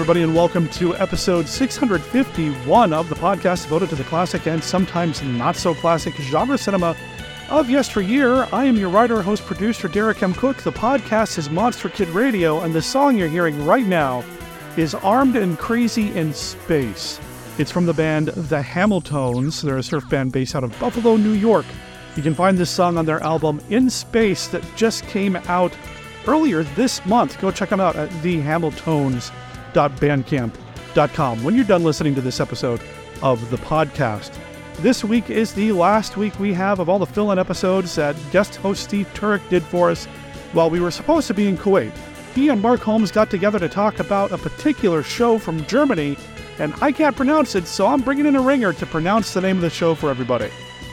everybody, and welcome to episode 651 of the podcast devoted to the classic and sometimes not-so-classic genre cinema of yesteryear. I am your writer, host, producer, Derek M. Cook. The podcast is Monster Kid Radio, and the song you're hearing right now is Armed and Crazy in Space. It's from the band The Hamiltones. They're a surf band based out of Buffalo, New York. You can find this song on their album In Space that just came out earlier this month. Go check them out at thehamiltones.bandcamp.com when you're done listening to this episode of the podcast. This week is the last week we have of all the fill-in episodes that guest host Steve Turek did for us while we were supposed to be in Kuwait. He and Mark Holmes got together to talk about a particular show from Germany, and I can't pronounce it, so I'm bringing in a ringer to pronounce the name of the show for everybody.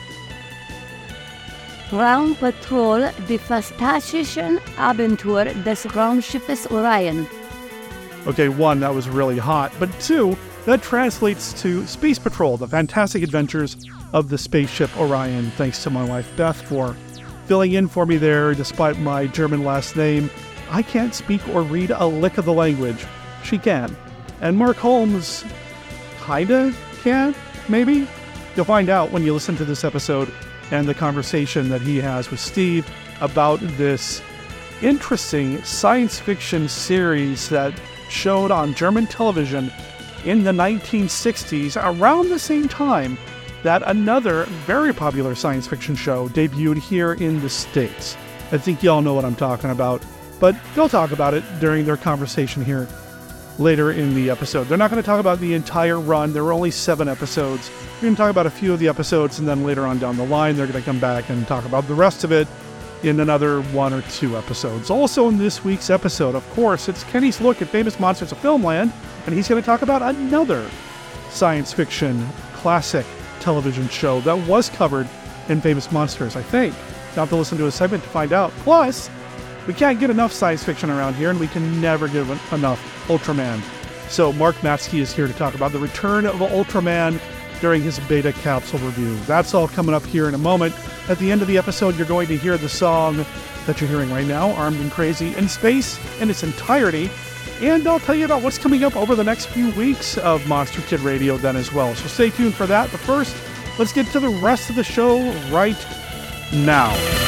Raumpatrol, die fantastischen Abenteuer des Raumschiffes Orion. Okay, one, that was really hot, but two, that translates to Space Patrol, the fantastic adventures of the spaceship Orion. Thanks to my wife Beth for filling in for me there, despite my German last name. I can't speak or read a lick of the language. She can. And Mark Holmes kinda can, maybe? You'll find out when you listen to this episode and the conversation that he has with Steve about this interesting science fiction series that showed on German television in the 1960s, around the same time that another very popular science fiction show debuted here in the States. I think y'all know what I'm talking about, but they'll talk about it during their conversation here later in the episode. They're not going to talk about the entire run. There were only 7 episodes. We're going to talk about a few of the episodes, and then later on down the line, they're going to come back and talk about the rest of it in another 1 or 2 episodes. Also in this week's episode, of course, it's Kenny's look at famous monsters of filmland, and he's going to talk about another science fiction classic television show that was covered in Famous Monsters, I think. You'll have to listen to a segment to find out. Plus, we can't get enough science fiction around here, and we can never give enough Ultraman. So Mark Matsky is here to talk about the return of Ultraman during his beta capsule review. That's all coming up here in a moment. At the end of the episode, you're going to hear the song that you're hearing right now, Armed and Crazy in Space, in its entirety. And I'll tell you about what's coming up over the next few weeks of Monster Kid Radio then as well. So stay tuned for that. But first, let's get to the rest of the show right now.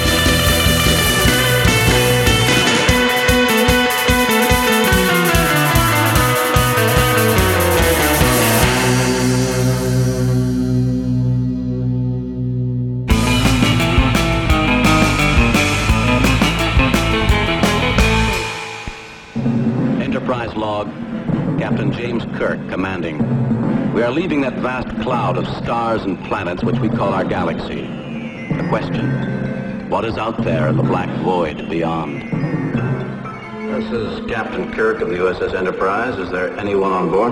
Log, Captain James Kirk commanding. We are leaving that vast cloud of stars and planets which we call our galaxy. The question, what is out there in the black void beyond? This is Captain Kirk of the USS Enterprise. Is there anyone on board?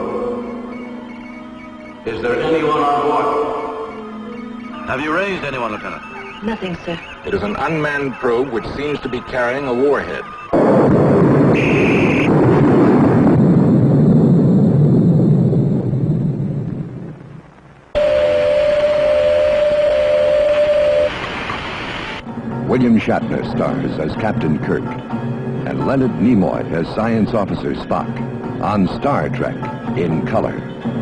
Is there anyone on board? Have you raised anyone, Lieutenant? Nothing, sir. It is an unmanned probe which seems to be carrying a warhead. William Shatner stars as Captain Kirk, and Leonard Nimoy as Science Officer Spock on Star Trek in color.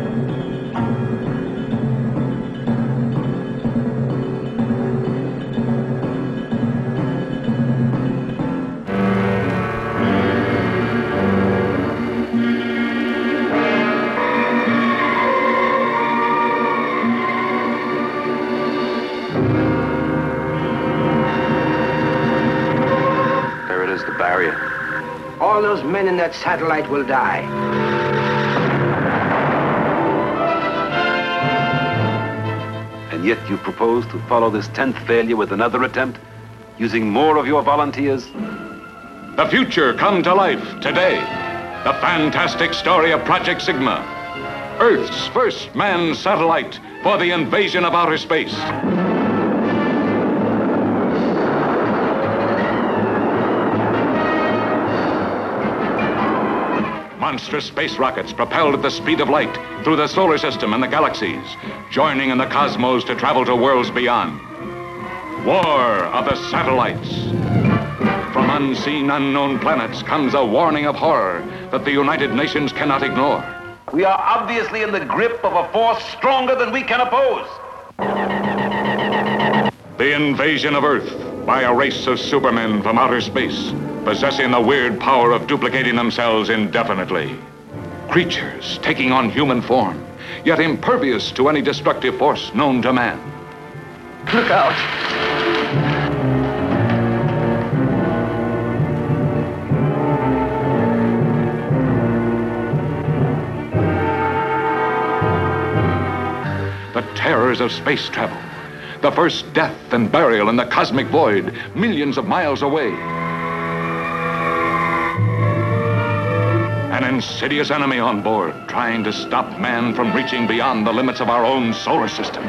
All those men in that satellite will die. And yet you propose to follow this 10th failure with another attempt, using more of your volunteers? The future come to life today. The fantastic story of Project Sigma, Earth's first manned satellite for the invasion of outer space. Monstrous space rockets propelled at the speed of light through the solar system and the galaxies, joining in the cosmos to travel to worlds beyond. War of the Satellites. from unseen, unknown planets comes a warning of horror that the United Nations cannot ignore. We are obviously in the grip of a force stronger than we can oppose. The invasion of Earth by a race of supermen from outer space, possessing the weird power of duplicating themselves indefinitely. Creatures taking on human form, yet impervious to any destructive force known to man. Look out. The terrors of space travel. The first death and burial in the cosmic void, millions of miles away. An insidious enemy on board, trying to stop man from reaching beyond the limits of our own solar system.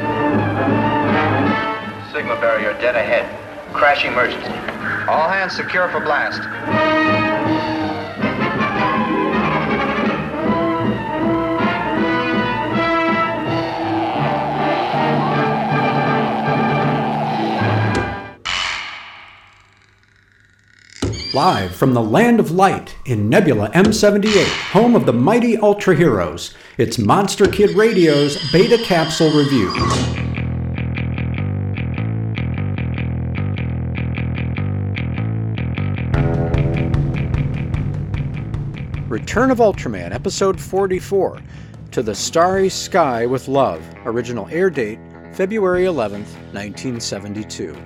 Sigma barrier dead ahead. Crash emergency. All hands secure for blast. Live from the Land of Light in Nebula M78, home of the mighty Ultra Heroes, it's Monster Kid Radio's Beta Capsule Review. Return of Ultraman, Episode 44, To the Starry Sky with Love, original air date, February 11th, 1972.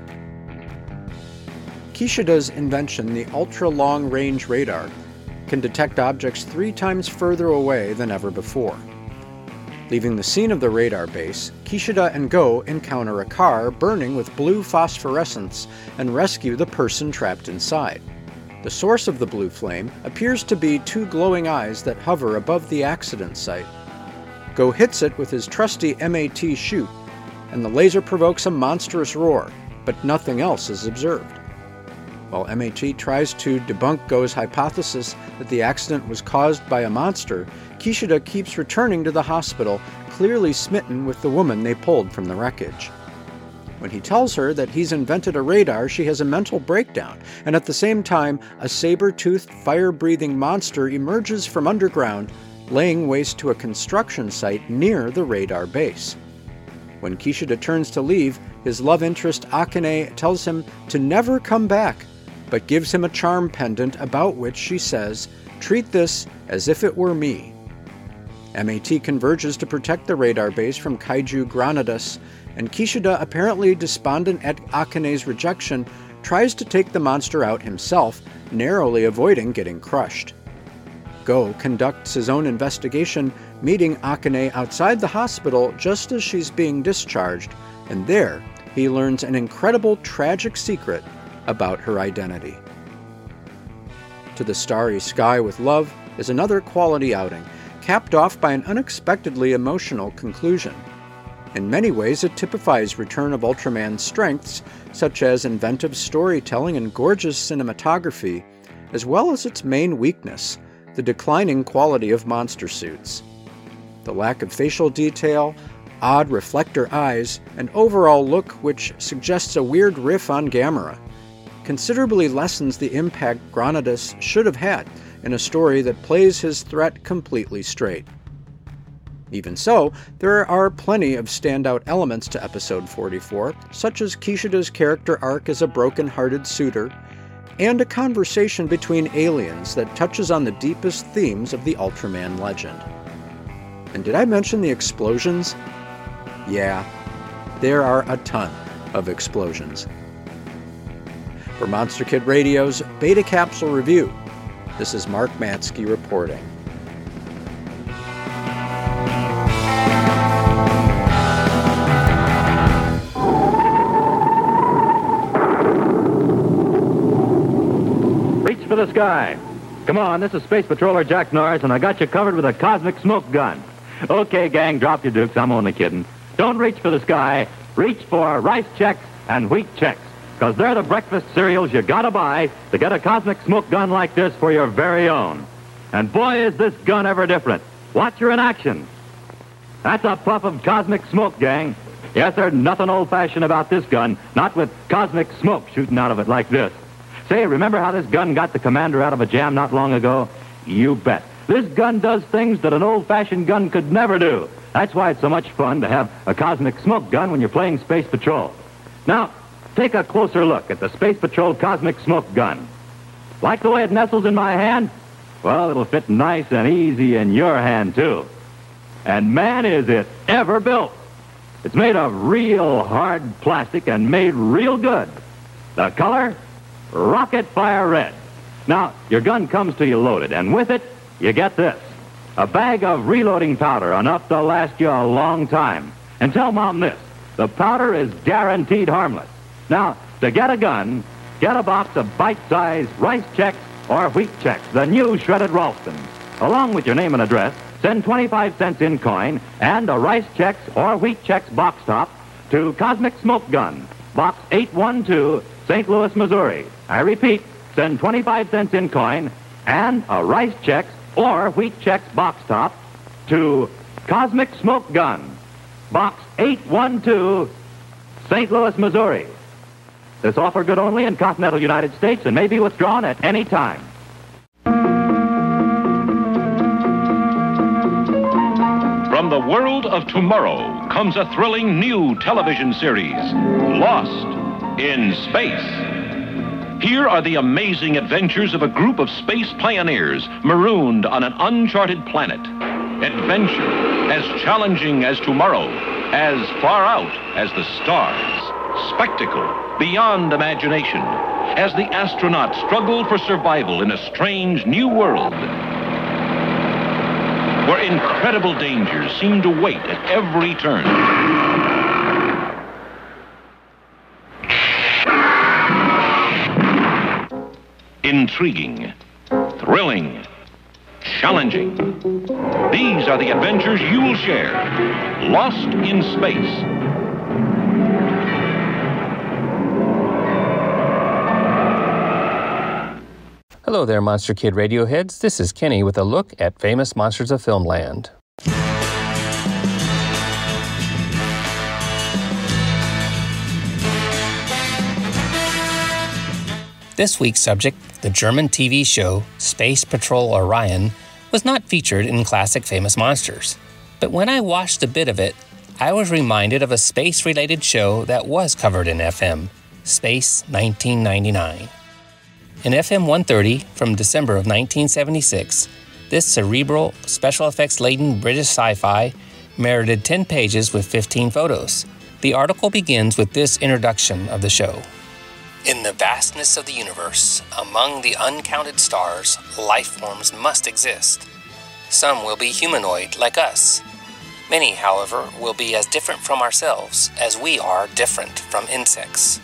Kishida's invention, the ultra-long-range radar, can detect objects 3 times further away than ever before. Leaving the scene of the radar base, Kishida and Go encounter a car burning with blue phosphorescence and rescue the person trapped inside. The source of the blue flame appears to be 2 glowing eyes that hover above the accident site. Go hits it with his trusty MAT chute, and the laser provokes a monstrous roar, but nothing else is observed. While MAT tries to debunk Go's hypothesis that the accident was caused by a monster, Kishida keeps returning to the hospital, clearly smitten with the woman they pulled from the wreckage. When he tells her that he's invented a radar, she has a mental breakdown, and at the same time, a saber-toothed, fire-breathing monster emerges from underground, laying waste to a construction site near the radar base. When Kishida turns to leave, his love interest Akane tells him to never come back, but gives him a charm pendant about which she says, "Treat this as if it were me." MAT converges to protect the radar base from Kaiju Granadas, and Kishida, apparently despondent at Akane's rejection, tries to take the monster out himself, narrowly avoiding getting crushed. Go conducts his own investigation, meeting Akane outside the hospital just as she's being discharged, and there he learns an incredible, tragic secret about her identity. To the Starry Sky with Love is another quality outing, capped off by an unexpectedly emotional conclusion. In many ways, it typifies Return of Ultraman's strengths, such as inventive storytelling and gorgeous cinematography, as well as its main weakness, the declining quality of monster suits. The lack of facial detail, odd reflector eyes, and overall look which suggests a weird riff on Gamera considerably lessens the impact Granadas should have had in a story that plays his threat completely straight. Even so, there are plenty of standout elements to Episode 44, such as Kishida's character arc as a broken-hearted suitor, and a conversation between aliens that touches on the deepest themes of the Ultraman legend. And did I mention the explosions? Yeah, there are a ton of explosions. For Monster Kid Radio's Beta Capsule Review, this is Mark Matsky reporting. Reach for the sky. Come on, this is Space Patroller Jack Norris, and I got you covered with a cosmic smoke gun. Okay, gang, drop your dukes. I'm only kidding. Don't reach for the sky. Reach for Rice Chex and Wheat Chex, because they're the breakfast cereals you gotta buy to get a cosmic smoke gun like this for your very own. And boy, is this gun ever different. Watch her in action. That's a puff of cosmic smoke, gang. Yes, there's nothing old-fashioned about this gun, not with cosmic smoke shooting out of it like this. Say, remember how this gun got the commander out of a jam not long ago? You bet. This gun does things that an old-fashioned gun could never do. That's why it's so much fun to have a cosmic smoke gun when you're playing Space Patrol. Now, take a closer look at the Space Patrol Cosmic Smoke Gun. Like the way it nestles in my hand? Well, it'll fit nice and easy in your hand, too. And man, is it ever built. It's made of real hard plastic and made real good. The color? Rocket Fire Red. Now, your gun comes to you loaded, and with it, you get this. A bag of reloading powder, enough to last you a long time. And tell Mom this, the powder is guaranteed harmless. Now, to get a gun, get a box of bite-sized Rice Chex or Wheat Chex, the new shredded Ralston. Along with your name and address, send 25 cents in coin and a Rice Chex or Wheat Chex box top to Cosmic Smoke Gun, Box 812, St. Louis, Missouri. I repeat, send 25 cents in coin and a Rice Chex or Wheat Chex box top to Cosmic Smoke Gun, Box 812, St. Louis, Missouri. This offer good only in continental United States and may be withdrawn at any time. From the world of tomorrow comes a thrilling new television series, Lost in Space. Here are the amazing adventures of a group of space pioneers marooned on an uncharted planet. Adventure as challenging as tomorrow, as far out as the stars. Spectacle beyond imagination, as the astronauts struggle for survival in a strange new world, where incredible dangers seem to wait at every turn. Intriguing, thrilling, challenging. These are the adventures you'll share. Lost in Space. Hello there, Monster Kid Radio heads. This is Kenny with a look at famous monsters of Filmland. This week's subject, the German TV show Space Patrol Orion, was not featured in classic famous monsters. But when I watched a bit of it, I was reminded of a space-related show that was covered in FM, Space 1999. In FM 130 from December of 1976, this cerebral, special effects-laden British sci-fi merited 10 pages with 15 photos. The article begins with this introduction of the show. In the vastness of the universe, among the uncounted stars, life forms must exist. Some will be humanoid, like us. Many, however, will be as different from ourselves as we are different from insects.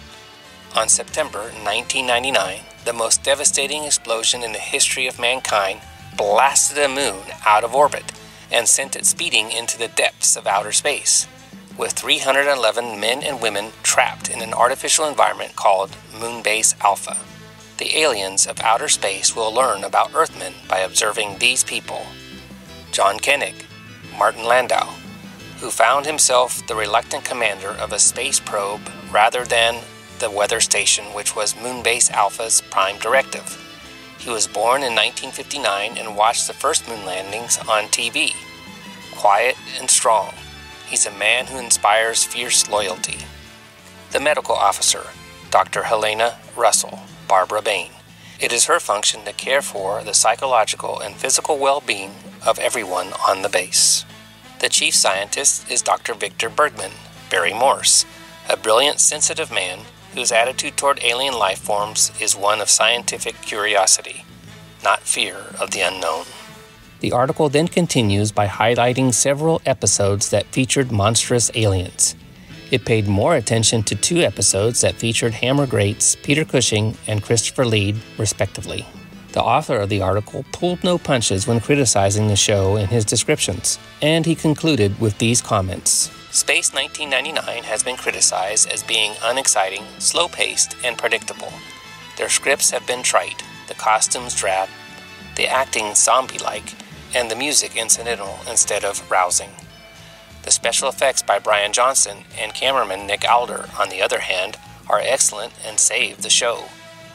On September 1999, the most devastating explosion in the history of mankind blasted a moon out of orbit and sent it speeding into the depths of outer space, with 311 men and women trapped in an artificial environment called Moonbase Alpha. The aliens of outer space will learn about Earthmen by observing these people: John Koenig, Martin Landau, who found himself the reluctant commander of a space probe rather than the weather station, which was Moonbase Alpha's prime directive. He was born in 1959 and watched the first moon landings on TV. Quiet and strong, he's a man who inspires fierce loyalty. The medical officer, Dr. Helena Russell, Barbara Bain. It is her function to care for the psychological and physical well-being of everyone on the base. The chief scientist is Dr. Victor Bergman, Barry Morse, a brilliant, sensitive man whose attitude toward alien life forms is one of scientific curiosity, not fear of the unknown. The article then continues by highlighting several episodes that featured monstrous aliens. It paid more attention to 2 episodes that featured Hammer greats Peter Cushing and Christopher Lead, respectively. The author of the article pulled no punches when criticizing the show in his descriptions, and he concluded with these comments. Space 1999 has been criticized as being unexciting, slow-paced, and predictable. Their scripts have been trite, the costumes drab, the acting zombie-like, and the music incidental instead of rousing. The special effects by Brian Johnson and cameraman Nick Alder, on the other hand, are excellent and save the show.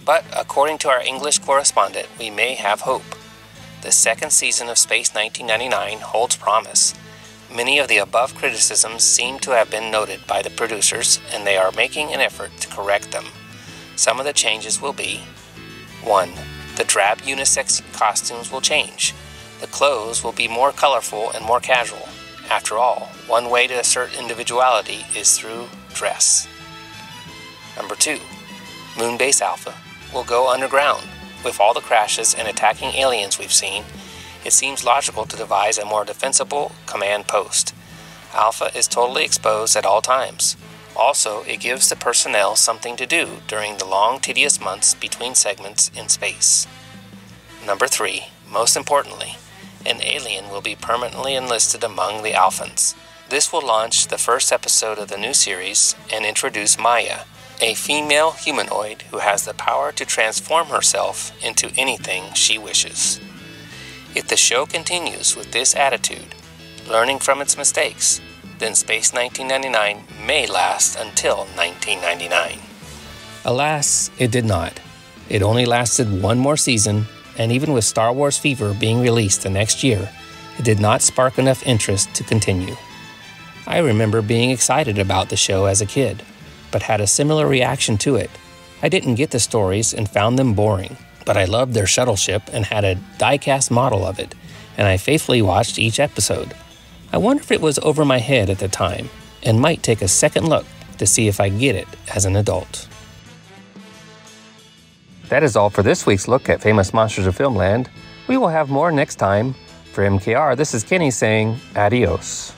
But according to our English correspondent, we may have hope. The second season of Space 1999 holds promise. Many of the above criticisms seem to have been noted by the producers, and they are making an effort to correct them. Some of the changes will be: 1. The drab unisex costumes will change. The clothes will be more colorful and more casual. After all, one way to assert individuality is through dress. Number 2. Moonbase Alpha will go underground. With all the crashes and attacking aliens we've seen, it seems logical to devise a more defensible command post. Alpha is totally exposed at all times. Also, it gives the personnel something to do during the long, tedious months between segments in space. Number 3. Most importantly, an alien will be permanently enlisted among the Alphans. This will launch the first episode of the new series and introduce Maya, a female humanoid who has the power to transform herself into anything she wishes. If the show continues with this attitude, learning from its mistakes, then Space 1999 may last until 1999. Alas, it did not. It only lasted one more season, and even with Star Wars Fever being released the next year, it did not spark enough interest to continue. I remember being excited about the show as a kid, but had a similar reaction to it. I didn't get the stories and found them boring, but I loved their shuttle ship and had a die-cast model of it, and I faithfully watched each episode. I wonder if it was over my head at the time, and might take a second look to see if I get it as an adult. That is all for this week's look at Famous Monsters of Filmland. We will have more next time. For MKR, this is Kenny saying adios.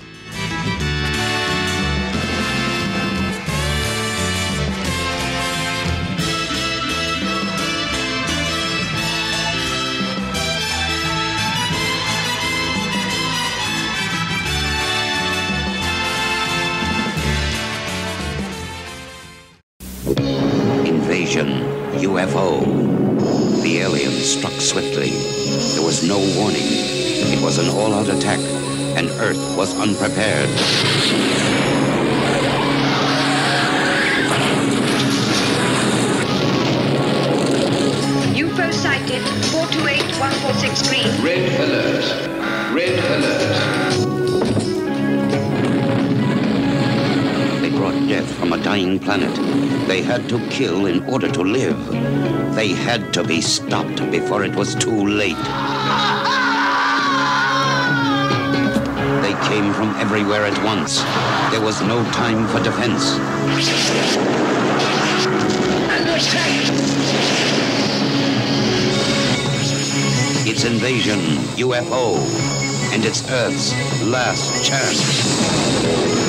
Invasion. UFO. The aliens struck swiftly. There was no warning. It was an all-out attack, and Earth was unprepared. UFO sighted. 428146 green. Red alert. Red alert. They brought death from a dying planet. They had to kill in order to live. They had to be stopped before it was too late. They came from everywhere at once. There was no time for defense. It's invasion, UFO, and it's Earth's last chance.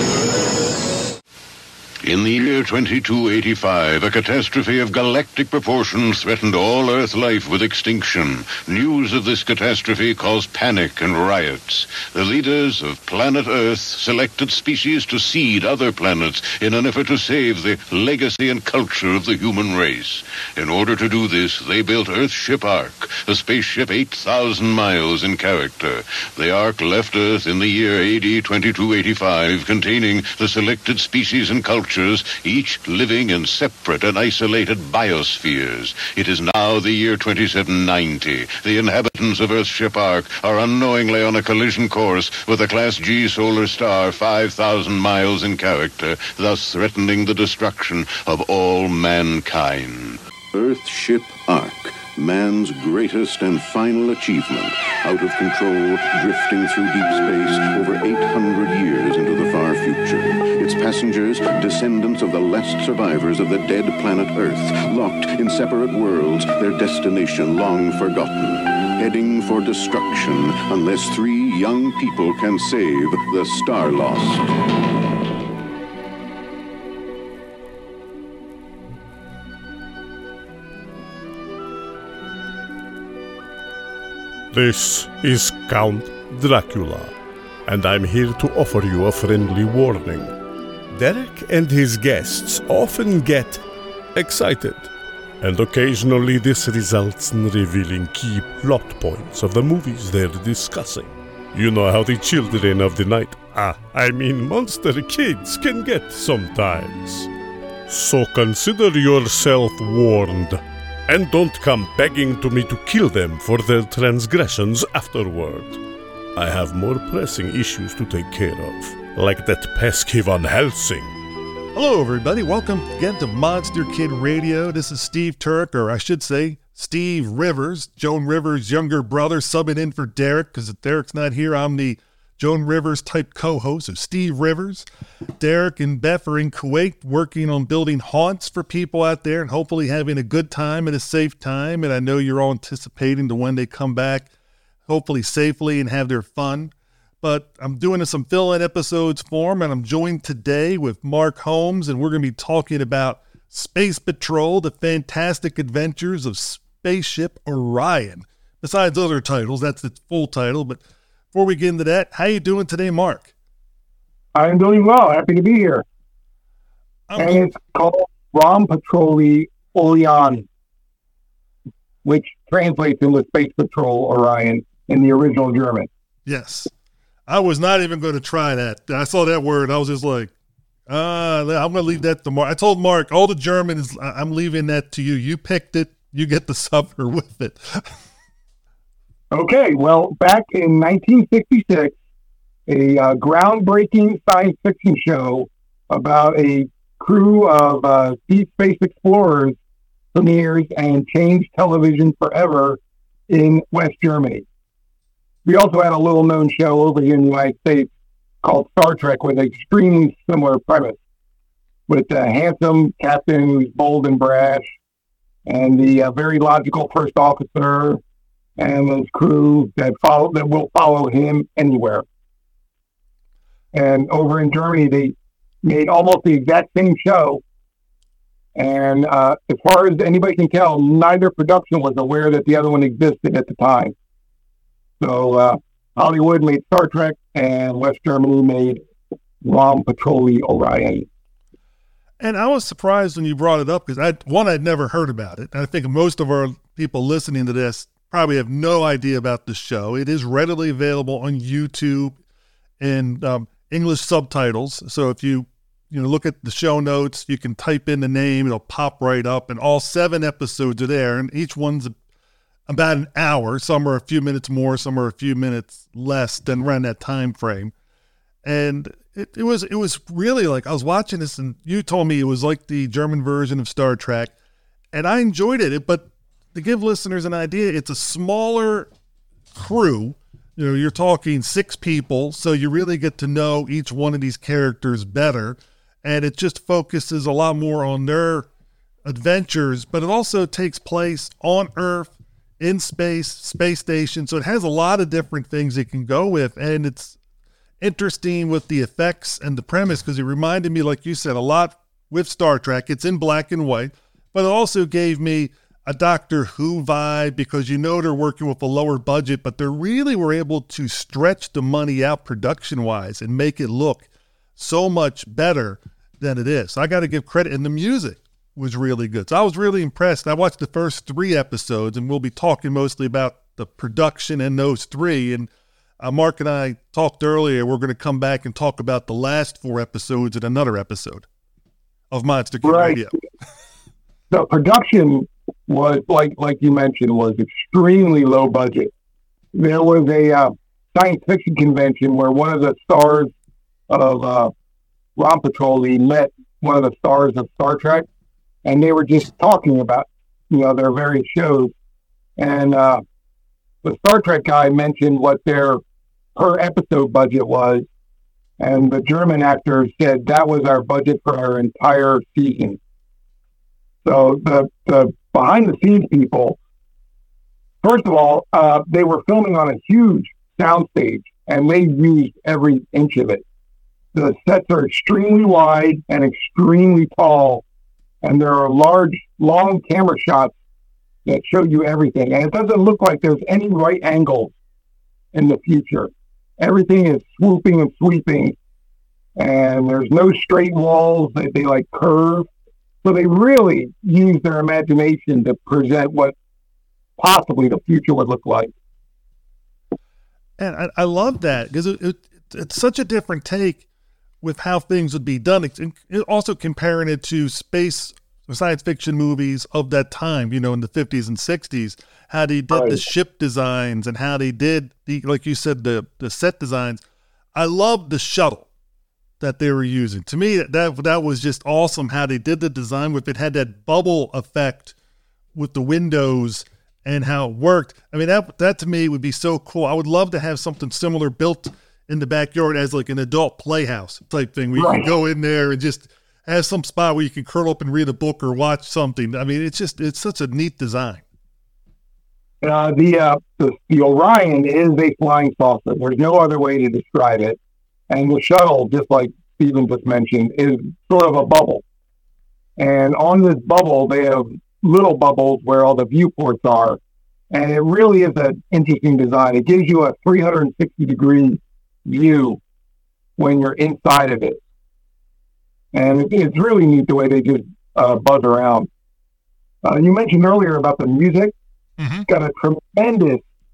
In the year 2285, a catastrophe of galactic proportions threatened all Earth life with extinction. News of this catastrophe caused panic and riots. The leaders of planet Earth selected species to seed other planets in an effort to save the legacy and culture of the human race. In order to do this, they built Earthship Ark, a spaceship 8,000 miles in character. The Ark left Earth in the year AD 2285, containing the selected species and culture, each living in separate and isolated biospheres. It is now the year 2790. The inhabitants of Earthship Ark are unknowingly on a collision course with a Class G solar star 5,000 miles in character, thus threatening the destruction of all mankind. Earthship Ark, man's greatest and final achievement, out of control, drifting through deep space over 800 years into the far future. Its passengers, descendants of the last survivors of the dead planet Earth, locked in separate worlds, their destination long forgotten, heading for destruction unless 3 young people can save the Star Lost. This is Count Dracula, and I'm here to offer you a friendly warning. Derek and his guests often get excited, and occasionally this results in revealing key plot points of the movies they're discussing. You know how the children of the night, monster kids, can get sometimes. So consider yourself warned and don't come begging to me to kill them for their transgressions afterward. I have more pressing issues to take care of, like that pesky Van Helsing. Hello, everybody. Welcome again to Monster Kid Radio. This is Steve Turk, or I should say Steve Rivers, Joan Rivers' younger brother, subbing in for Derek, because if Derek's not here, I'm the Joan Rivers type co-host of Steve Rivers. Derek and Beth are in Kuwait working on building haunts for people out there and hopefully having a good time and a safe time. And I know you're all anticipating to when they come back, hopefully safely and have their fun. But I'm doing some fill-in episodes for them, and I'm joined today with Mark Holmes, and we're going to be talking about Space Patrol, the fantastic adventures of Spaceship Orion. Besides other titles, that's its full title, but before we get into that, how you doing today, Mark? I'm doing well. Happy to be here. And it's called Rom Patroli Orion, which translates into Space Patrol Orion in the original German. Yes. I was not even going to try that. I saw that word. I was just like, I'm going to leave that to Mark. I told Mark, all the German is, I'm leaving that to you. You picked it. You get the suffer with it. Okay, well, back in 1966, a groundbreaking science fiction show about a crew of deep space explorers premieres and changed television forever in West Germany. We also had a little-known show over here in the United States called Star Trek with an extremely similar premise, with a handsome captain who's bold and brash, and the very logical first officer, and his crew that will follow him anywhere. And over in Germany, they made almost the exact same show. And as far as anybody can tell, neither production was aware that the other one existed at the time. So Hollywood made Star Trek, and West Germany made Rom Patroli Orion. And I was surprised when you brought it up, because I'd never heard about it. And I think most of our people listening to this probably have no idea about the show. It is readily available on YouTube in English subtitles. So if you look at the show notes, you can type in the name, it'll pop right up, and all 7 episodes are there, and each one's about an hour. Some are a few minutes more, some are a few minutes less than around that time frame. And it was really like, I was watching this, and you told me it was like the German version of Star Trek, and I enjoyed it. But to give listeners an idea, it's a smaller crew. You're talking 6 people, so you really get to know each one of these characters better, and it just focuses a lot more on their adventures, but it also takes place on Earth, in space station, so it has a lot of different things it can go with, and it's interesting with the effects and the premise, because it reminded me, like you said, a lot with Star Trek. It's in black and white, but it also gave me a Doctor Who vibe, because they're working with a lower budget, but they really were able to stretch the money out production-wise and make it look so much better than it is. So I got to give credit, and the music was really good. So I was really impressed. I watched the first 3 episodes, and we'll be talking mostly about the production in those 3. And Mark and I talked earlier, we're going to come back and talk about the last 4 episodes in another episode of Monster Kid Radio. The production was, like you mentioned, was extremely low budget. There was a science fiction convention where one of the stars of Rom Patroli met one of the stars of Star Trek, and they were just talking about, their various shows. And the Star Trek guy mentioned what their per episode budget was, and the German actor said that was our budget for our entire season. So the behind the scenes people, first of all, they were filming on a huge soundstage, and they used every inch of it. The sets are extremely wide and extremely tall, and there are large, long camera shots that show you everything. And it doesn't look like there's any right angles in the future. Everything is swooping and sweeping, and there's no straight walls. They like curve. So they really use their imagination to present what possibly the future would look like. And I love that, because it's such a different take with how things would be done. It's also comparing it to Space science fiction movies of that time, in the 50s and 60s, how they did the ship designs and how they did, like you said, the set designs. I love the shuttle that they were using. To me, that was just awesome how they did the design with it. Had that bubble effect with the windows and how it worked. I mean, that to me would be so cool. I would love to have something similar built in the backyard as like an adult playhouse type thing where you can go in there and just have some spot where you can curl up and read a book or watch something. I mean, it's such a neat design. The Orion is a flying saucer. There's no other way to describe it. And the shuttle, just like Stephen just mentioned, is sort of a bubble. And on this bubble, they have little bubbles where all the viewports are. And it really is an interesting design. It gives you a 360-degree view when you're inside of it. And it's really neat the way they just buzz around. You mentioned earlier about the music. It's got a tremendous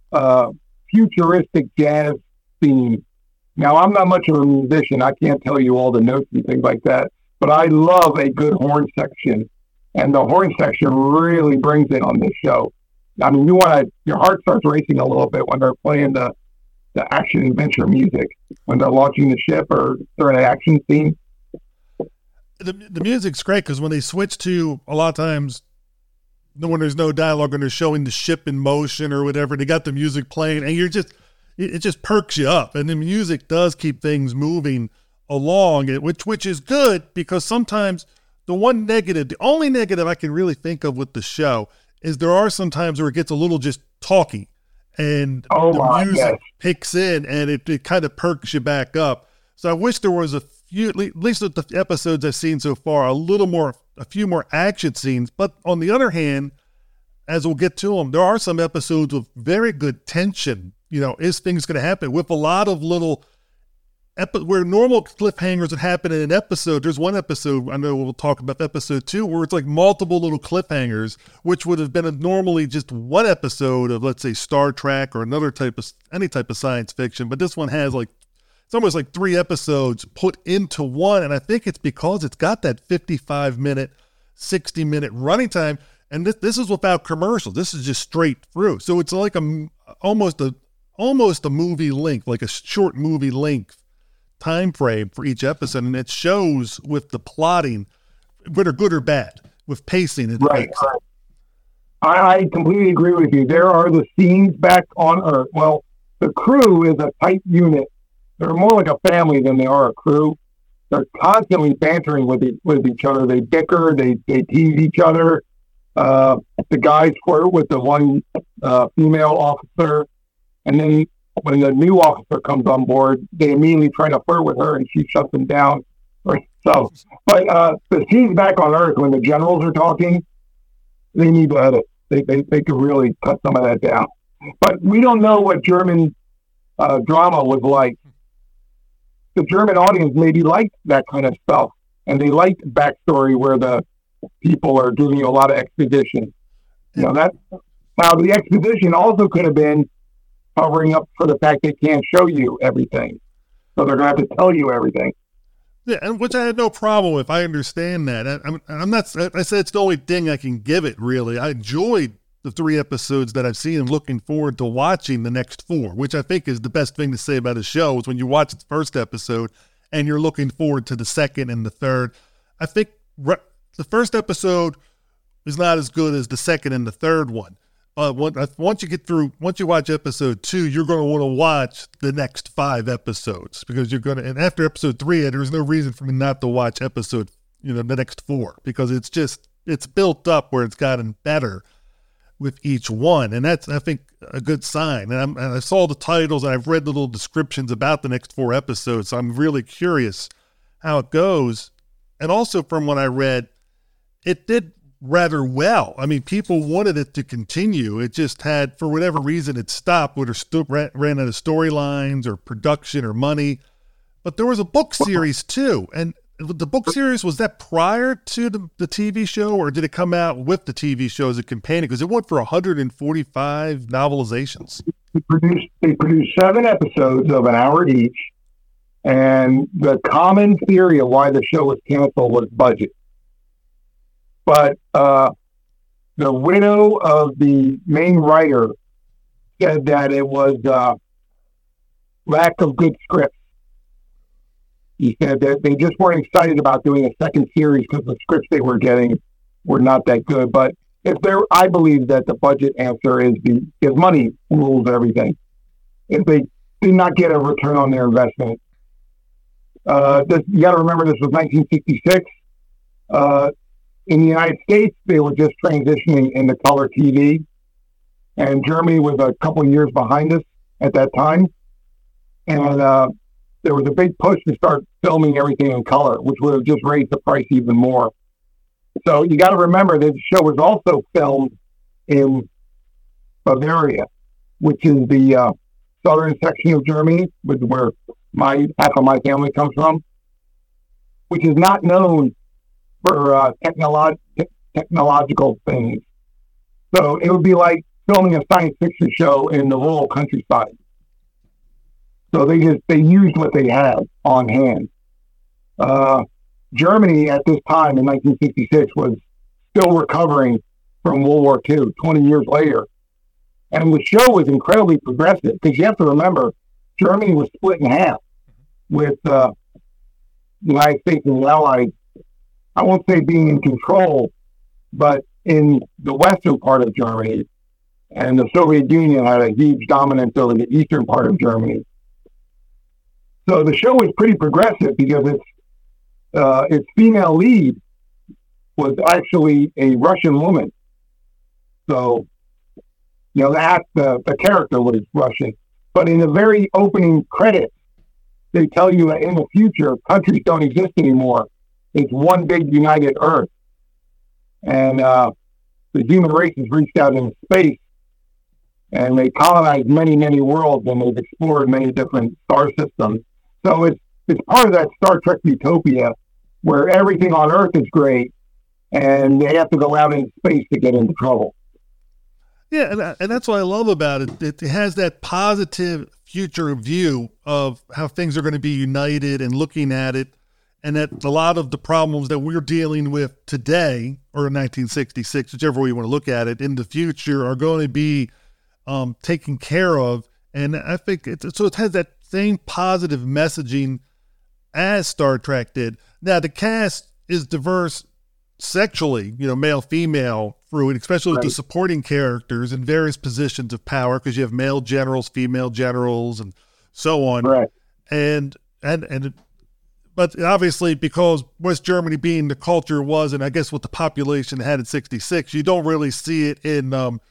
futuristic jazz theme. Now, I'm not much of a musician. I can't tell you all the notes and things like that, but I love a good horn section, and the horn section really brings it on this show. I mean, your heart starts racing a little bit when they're playing the action adventure music, when they're launching the ship or during an action scene. The music's great because when they switch to, a lot of times, when there's no dialogue and they're showing the ship in motion or whatever, they got the music playing, and it just perks you up. And the music does keep things moving along, which is good, because sometimes the only negative I can really think of with the show is there are some times where it gets a little just talky, and the music picks in and it kind of perks you back up. So I wish there was a few, at least with the episodes I've seen so far, a few more action scenes. But on the other hand, as we'll get to them, there are some episodes with very good tension. Is things going to happen? With a lot of little, where normal cliffhangers would happen in an episode, there's one episode, I know we'll talk about episode 2, where it's like multiple little cliffhangers, which would have been normally just one episode of, let's say, Star Trek or any type of science fiction. But this one has it's almost like 3 episodes put into one. And I think it's because it's got that 55-minute, 60-minute running time. And this is without commercials. This is just straight through. So it's like almost a movie length, like a short movie length time frame for each episode. And it shows with the plotting, whether good or bad, with pacing. Right. I completely agree with you. There are the scenes back on Earth. Well, the crew is a tight unit. They're more like a family than they are a crew. They're constantly bantering with each other. They bicker. They tease each other. The guys flirt with the one female officer, and then when the new officer comes on board, they immediately try to flirt with her, and she shuts them down. So, but the scenes back on Earth when the generals are talking, they need to edit. They could really cut some of that down. But we don't know what German drama was like. The German audience maybe liked that kind of stuff, and they liked backstory where the people are giving you a lot of exposition. Now the exposition also could have been covering up for the fact they can't show you everything, so they're going to have to tell you everything. Yeah, and which I had no problem with. I understand that. I'm not. I said it's the only thing I can give it. Really, I enjoyed the 3 episodes that I've seen, and looking forward to watching the next 4. Which I think is the best thing to say about a show is when you watch the first episode and you're looking forward to the second and the third. I think the first episode is not as good as the second and the third one. Once you watch episode 2, you're going to want to watch the next 5 episodes, because and after episode 3, there's no reason for me not to watch episode, the next 4, because it's built up where it's gotten better with each one. And that's, I think, a good sign. And I saw the titles, and I've read the little descriptions about the next 4 episodes. So I'm really curious how it goes. And also from what I read, it did rather well. I mean, people wanted it to continue. It just had, for whatever reason, it stopped, whether ran out of storylines or production or money. But there was a book series too. And the book series, was that prior to the TV show, or did it come out with the TV show as a companion? Because it went for 145 novelizations. They produced 7 episodes of an hour each. And the common theory of why the show was canceled was budget. but the widow of the main writer said that it was lack of good scripts. He said that they just weren't excited about doing a second series because the scripts they were getting were not that good. But I believe that the budget answer is money rules everything. If they did not get a return on their investment, you got to remember this was 1966. In the United States, they were just transitioning into color TV, and Germany was a couple of years behind us at that time. And there was a big push to start filming everything in color, which would have just raised the price even more. So you got to remember that the show was also filmed in Bavaria, which is the southern section of Germany, where half of my family comes from, which is not known for technological things. So it would be like filming a science fiction show in the rural countryside. So they used what they had on hand. Germany at this time in 1966 was still recovering from World War II 20 years later. And the show was incredibly progressive because you have to remember, Germany was split in half with the United States and the Allies, I won't say being in control, but in the western part of Germany. And the Soviet Union had a huge dominance over the eastern part of Germany. So the show was pretty progressive because its female lead was actually a Russian woman. So, the character was Russian. But in the very opening credits, they tell you that in the future, countries don't exist anymore. It's one big united Earth. And the human race has reached out into space, and they colonized many, many worlds, and they've explored many different star systems. So it's part of that Star Trek utopia where everything on Earth is great, and they have to go out into space to get into trouble. Yeah, and that's what I love about it. It has that positive future view of how things are going to be united and looking at it, and that a lot of the problems that we're dealing with today, or in 1966, whichever way you want to look at it, in the future are going to be taken care of. And I think it has that same positive messaging as Star Trek did. Now, the cast is diverse sexually, male, female, through it, especially with the supporting characters in various positions of power, because you have male generals, female generals, and so on. Right. But obviously, because West Germany being the culture was, and I guess what the population had in 66, you don't really see it in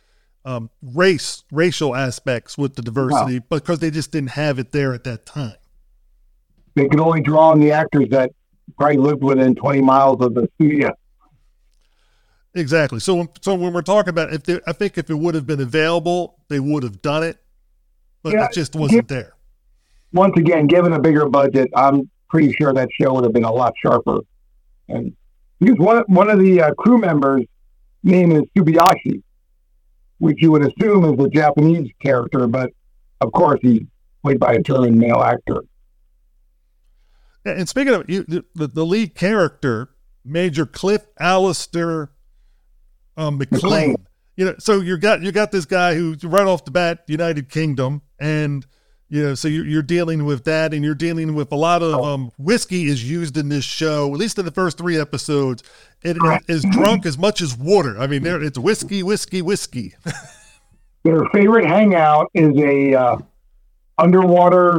racial aspects with the diversity, because they just didn't have it there at that time. They could only draw on the actors that probably lived within 20 miles of the studio. Exactly. So when we're talking about, I think if it would have been available, they would have done it, but it just wasn't there. Once again, given a bigger budget, I'm pretty sure that show would have been a lot sharper. And because one of the crew members' name is Tsubayashi, which you would assume is a Japanese character, but of course he's played by a German male actor. And speaking of the lead character, Major Cliff Alistair McLean. So you got this guy who's right off the bat United Kingdom, and so you're dealing with that, and you're dealing with a lot of whiskey is used in this show. At least in the first 3 episodes, it is drunk as much as water. I mean, it's whiskey. Their favorite hangout is a underwater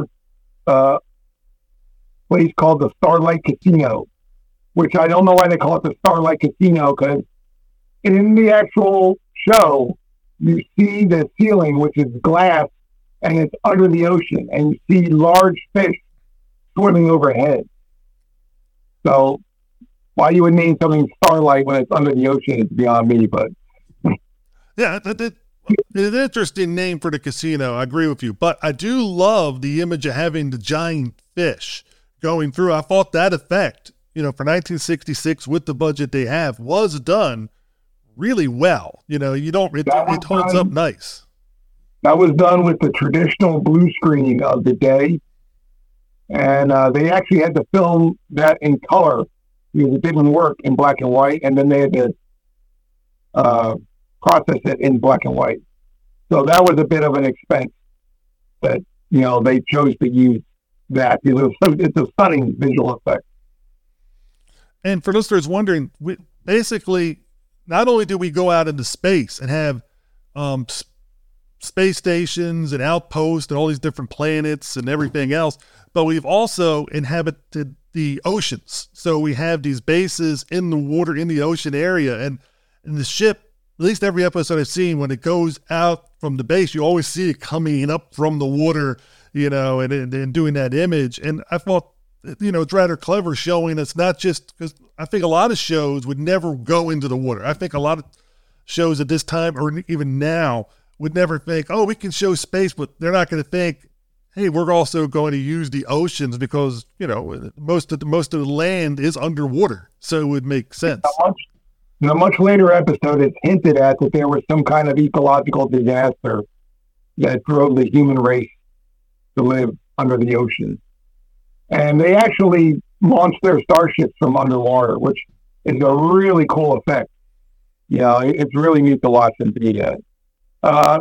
place called the Starlight Casino, which I don't know why they call it the Starlight Casino, because in the actual show, you see the ceiling, which is glass, and it's under the ocean, and you see large fish swimming overhead. So why you would name something Starlight when it's under the ocean is beyond me, but... Yeah, it's an interesting name for the casino. I agree with you, but I do love the image of having the giant fish going through. I thought that effect, for 1966 with the budget they have, was done really well. It holds up nice. That was done with the traditional blue screen of the day, and they actually had to film that in color because it didn't work in black and white, and then they had to process it in black and white. So that was a bit of an expense that, they chose to use that. It's a stunning visual effect. And for listeners wondering, basically, not only do we go out into space and have space stations and outposts and all these different planets and everything else, but we've also inhabited the oceans. So we have these bases in the water, in the ocean area, and the ship, at least every episode I've seen, when it goes out from the base, you always see it coming up from the water, and doing that image. And I thought, it's rather clever showing it's not just, because I think a lot of shows would never go into the water. I think a lot of shows at this time, or even now, would never think, we can show space, but they're not going to think, hey, we're also going to use the oceans because, most of the land is underwater. So it would make sense. In a much later episode, it's hinted at that there was some kind of ecological disaster that drove the human race to live under the ocean. And they actually launched their starships from underwater, which is a really cool effect. It's really neat to watch them do that.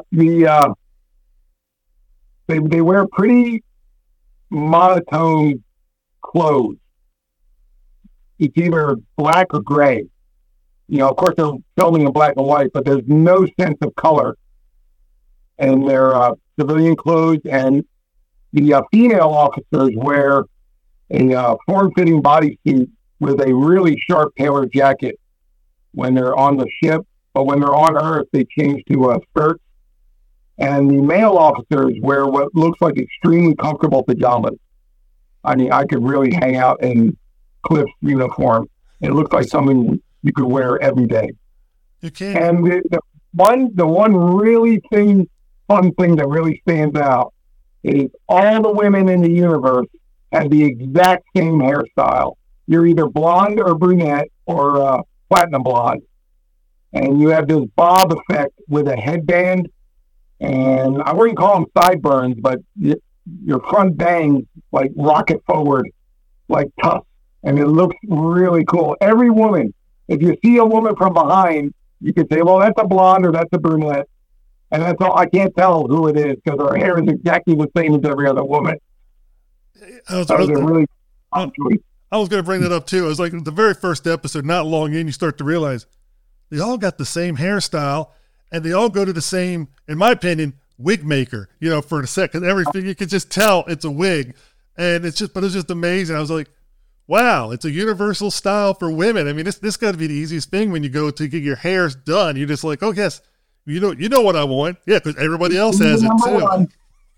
They wear pretty monotone clothes. It's either black or gray. Of course, they're filming in black and white, but there's no sense of color in their civilian clothes. And the female officers wear a form-fitting bodysuit with a really sharp tailored jacket when they're on the ship. But when they're on Earth, they change to skirts. And the male officers wear what looks like extremely comfortable pajamas. I mean, I could really hang out in Cliff's uniform. It looks like something you could wear every day. You can. And the one really fun thing that really stands out is all the women in the universe have the exact same hairstyle. You're either blonde or brunette or platinum blonde. And you have this bob effect with a headband. And I wouldn't call them sideburns, but your front bangs like rocket forward, like tusks. And it looks really cool. Every woman, if you see a woman from behind, you can say, well, that's a blonde or that's a brunette. And that's all. I can't tell who it is because her hair is exactly the same as every other woman. I was going to bring that up too. I was like, the very first episode, not long in, you start to realize they all got the same hairstyle and they all go to the same, in my opinion, wig maker, for a second. Everything, you can just tell it's a wig. And it's just amazing. I was like, wow, it's a universal style for women. I mean, this got to be the easiest thing when you go to get your hair done. You're just like, oh yes, you know what I want. Yeah, because everybody else has it too.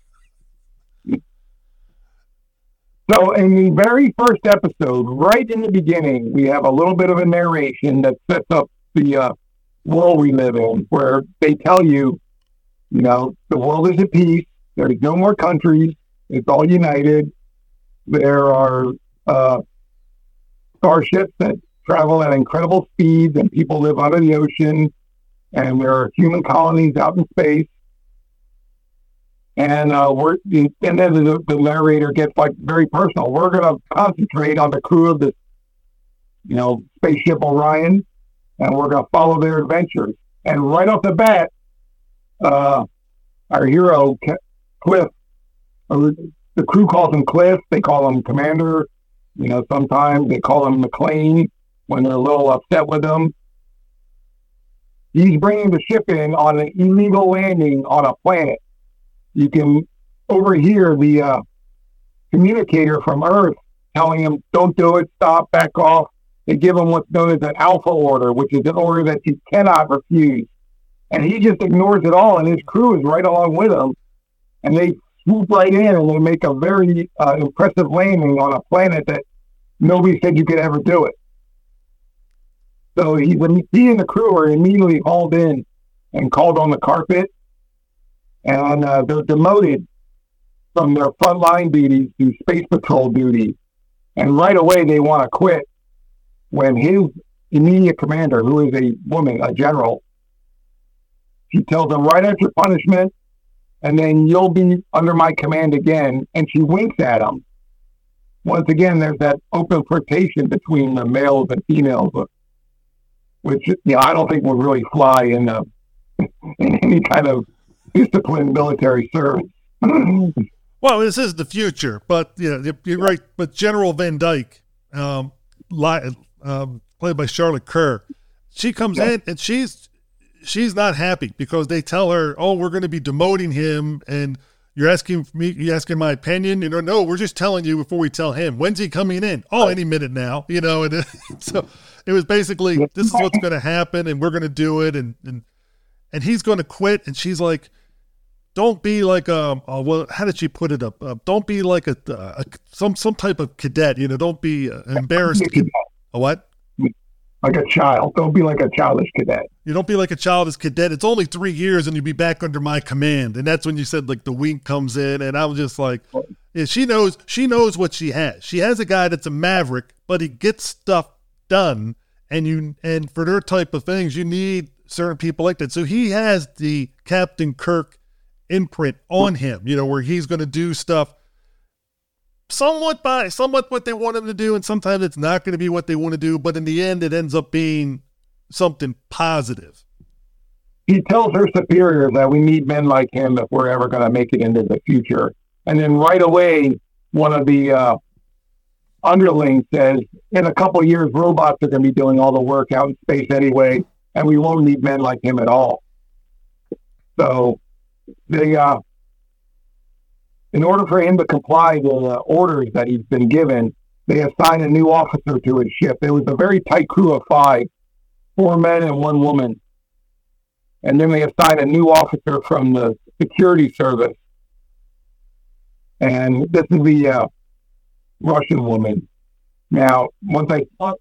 So in the very first episode, right in the beginning, we have a little bit of a narration that sets up the world we live in, where they tell you, the world is at peace. There's no more countries. It's all united. There are starships that travel at incredible speeds, and people live under the ocean, and there are human colonies out in space. And then the narrator gets very personal. We're going to concentrate on the crew of this, spaceship Orion, and we're going to follow their adventures. And right off the bat, our hero Cliff, the crew calls him Cliff. They call him Commander. Sometimes they call him McLean when they're a little upset with him. He's bringing the ship in on an illegal landing on a planet. You can overhear the communicator from Earth telling him, don't do it, stop, back off. They give him what's known as an alpha order, which is an order that you cannot refuse. And he just ignores it all, and his crew is right along with him. And they swoop right in, and they make a very impressive landing on a planet that nobody said you could ever do it. So when he and the crew are immediately hauled in and called on the carpet, and they're demoted from their frontline duties to space patrol duty. And right away they want to quit when his immediate commander, who is a woman, a general, she tells them, right at your punishment, and then you'll be under my command again. And she winks at him. Once again, there's that open flirtation between the males and females. which, I don't think would really fly in any kind of disciplined military service. Well, this is the future, but you're right. But General Van Dyke, played by Charlotte Kerr, she comes in and she's not happy because they tell her, "Oh, we're going to be demoting him," and you're asking my opinion. No, we're just telling you before we tell him. When's he coming in? Oh, any minute now. And so it was basically, this is what's going to happen, and we're going to do it, and he's going to quit. And she's like, don't be like well, how did she put it up? Don't be like some type of cadet. Don't be embarrassed. A what? Like a child. Don't be like a childish cadet. You don't be like a childish cadet. It's only 3 years and you'll be back under my command. And that's when you said like the wink comes in, and I was just like, yeah, she knows what she has. She has a guy that's a maverick, but he gets stuff done. And for their type of things, you need certain people like that. So he has the Captain Kirk imprint on him, where he's going to do stuff somewhat what they want him to do, and sometimes it's not going to be what they want to do, but in the end it ends up being something positive. He tells her superior that we need men like him if we're ever going to make it into the future. And then right away, one of the underlings says, in a couple of years, robots are going to be doing all the work out in space anyway, and we won't need men like him at all. So they in order for him to comply to the orders that he's been given, they assign a new officer to his ship. It was a very tight crew of 5, 4 men and 1 woman. And then they assign a new officer from the security service. And this is the Russian woman. Now, like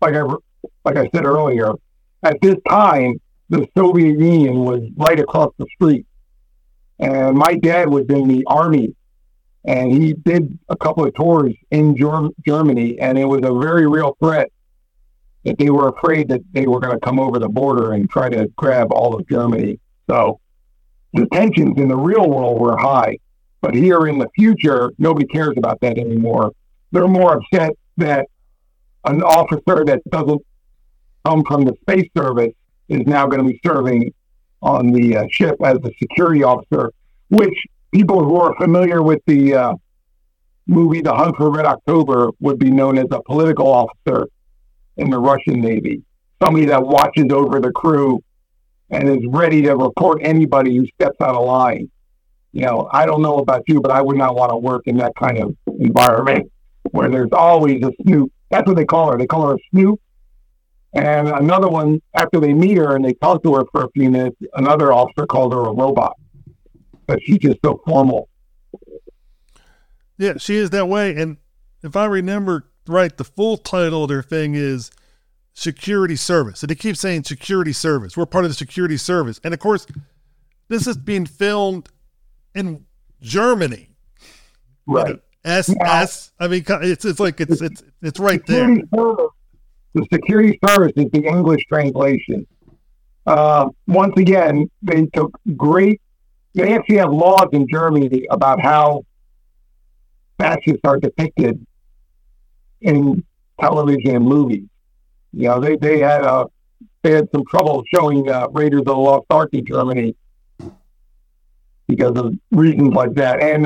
I said earlier, at this time, the Soviet Union was right across the street. And my dad was in the army. And he did a couple of tours in Germany, and it was a very real threat that they were afraid that they were going to come over the border and try to grab all of Germany. So the tensions in the real world were high. But here in the future, nobody cares about that anymore. They're more upset that an officer that doesn't come from the space service is now going to be serving on the ship as a security officer, which people who are familiar with the movie The Hunt for Red October would be known as a political officer in the Russian Navy, somebody that watches over the crew and is ready to report anybody who steps out of line. I don't know about you, but I would not want to work in that kind of environment where there's always a snoop. That's what they call her. They call her a snoop. And another one, after they meet her and they talk to her for a few minutes, another officer called her a robot. But she's just so formal. Yeah, she is that way. And if I remember right, the full title of their thing is Security Service. And they keep saying Security Service. We're part of the Security Service. And of course, this is being filmed in Germany. Right. SS. I mean, it's like it's right there. The Security Service is the English translation. Once again, they actually have laws in Germany about how fascists are depicted in television and movies. They had some trouble showing Raiders of the Lost Ark in Germany because of reasons like that. And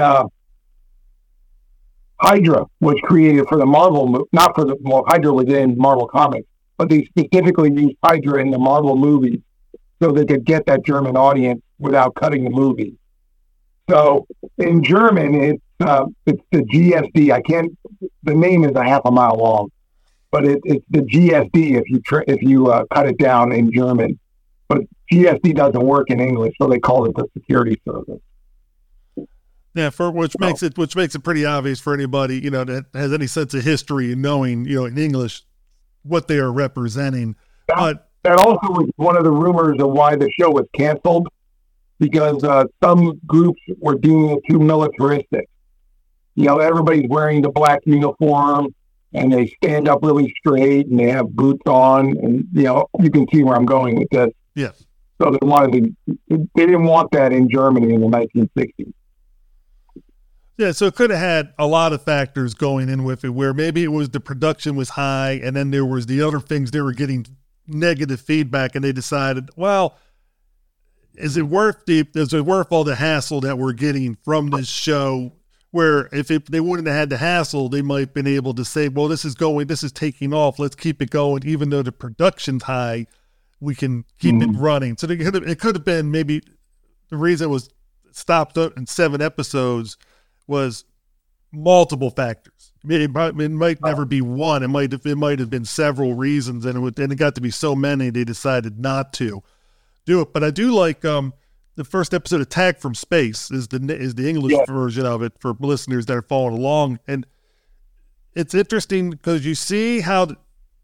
Hydra was created for the Marvel, Hydra was in Marvel Comics, but they specifically used Hydra in the Marvel movies so they could get that German audience without cutting the movie. So in German, it's the GSD. The name is a half a mile long, but it's the GSD if you cut it down in German. But GSD doesn't work in English, so they call it the Security Service. Yeah, which makes it pretty obvious for anybody, that has any sense of history and knowing, in English what they are representing. But that also was one of the rumors of why the show was canceled, because some groups were deeming it too militaristic. Everybody's wearing the black uniform and they stand up really straight and they have boots on, and you can see where I'm going with this. Yes. So they didn't want that in Germany in the 1960s. Yeah, so it could have had a lot of factors going in with it, where maybe it was the production was high, and then there was the other things they were getting negative feedback, and they decided, well, is it worth all the hassle that we're getting from this show? Where if they wouldn't have had the hassle, they might have been able to say, well, this is taking off. Let's keep it going. Even though the production's high, we can keep it running. So it could have been maybe the reason it was stopped in 7 episodes was multiple factors. It might never be one. It might have been several reasons, and it got to be so many they decided not to do it. But I do like the first episode, Attack from Space, is the English version of it for listeners that are following along. And it's interesting because you see how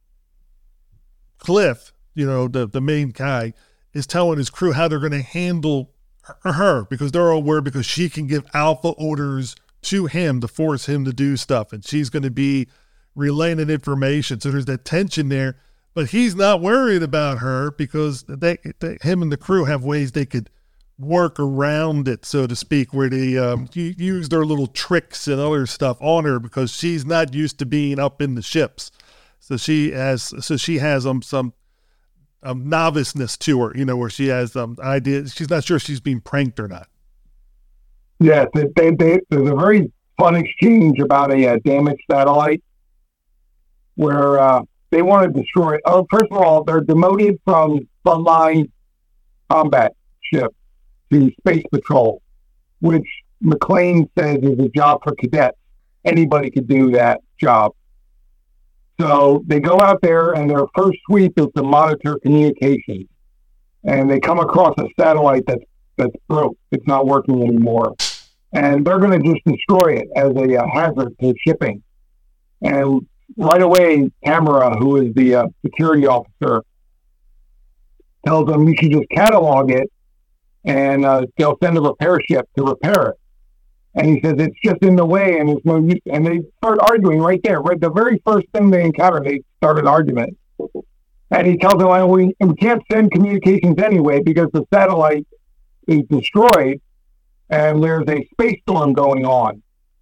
Cliff, the main guy, is telling his crew how they're going to handle her because they're aware because she can give alpha orders to him to force him to do stuff. And she's going to be relaying that information. So there's that tension there. But he's not worried about her because him and the crew have ways they could work around it, so to speak, where they use their little tricks and other stuff on her because she's not used to being up in the ships. So she has some noviceness to her, where she has ideas. She's not sure she's being pranked or not. Yes, there's a very fun exchange about a damaged satellite where they want to destroy it. Oh, first of all, they're demoted from frontline combat ship to Space Patrol, which McClane says is a job for cadets. Anybody could do that job. So they go out there, and their first sweep is to monitor communications. And they come across a satellite that's broke. It's not working anymore. And they're going to just destroy it as a hazard to shipping. And right away, Tamara, who is the security officer, tells them you should just catalog it, and they'll send a repair ship to repair it. And he says, it's just in the way, and there's no use. And they start arguing right there. Right, the very first thing they encounter, they start an argument. And he tells them, well, we can't send communications anyway because the satellite is destroyed, and there's a space storm going on.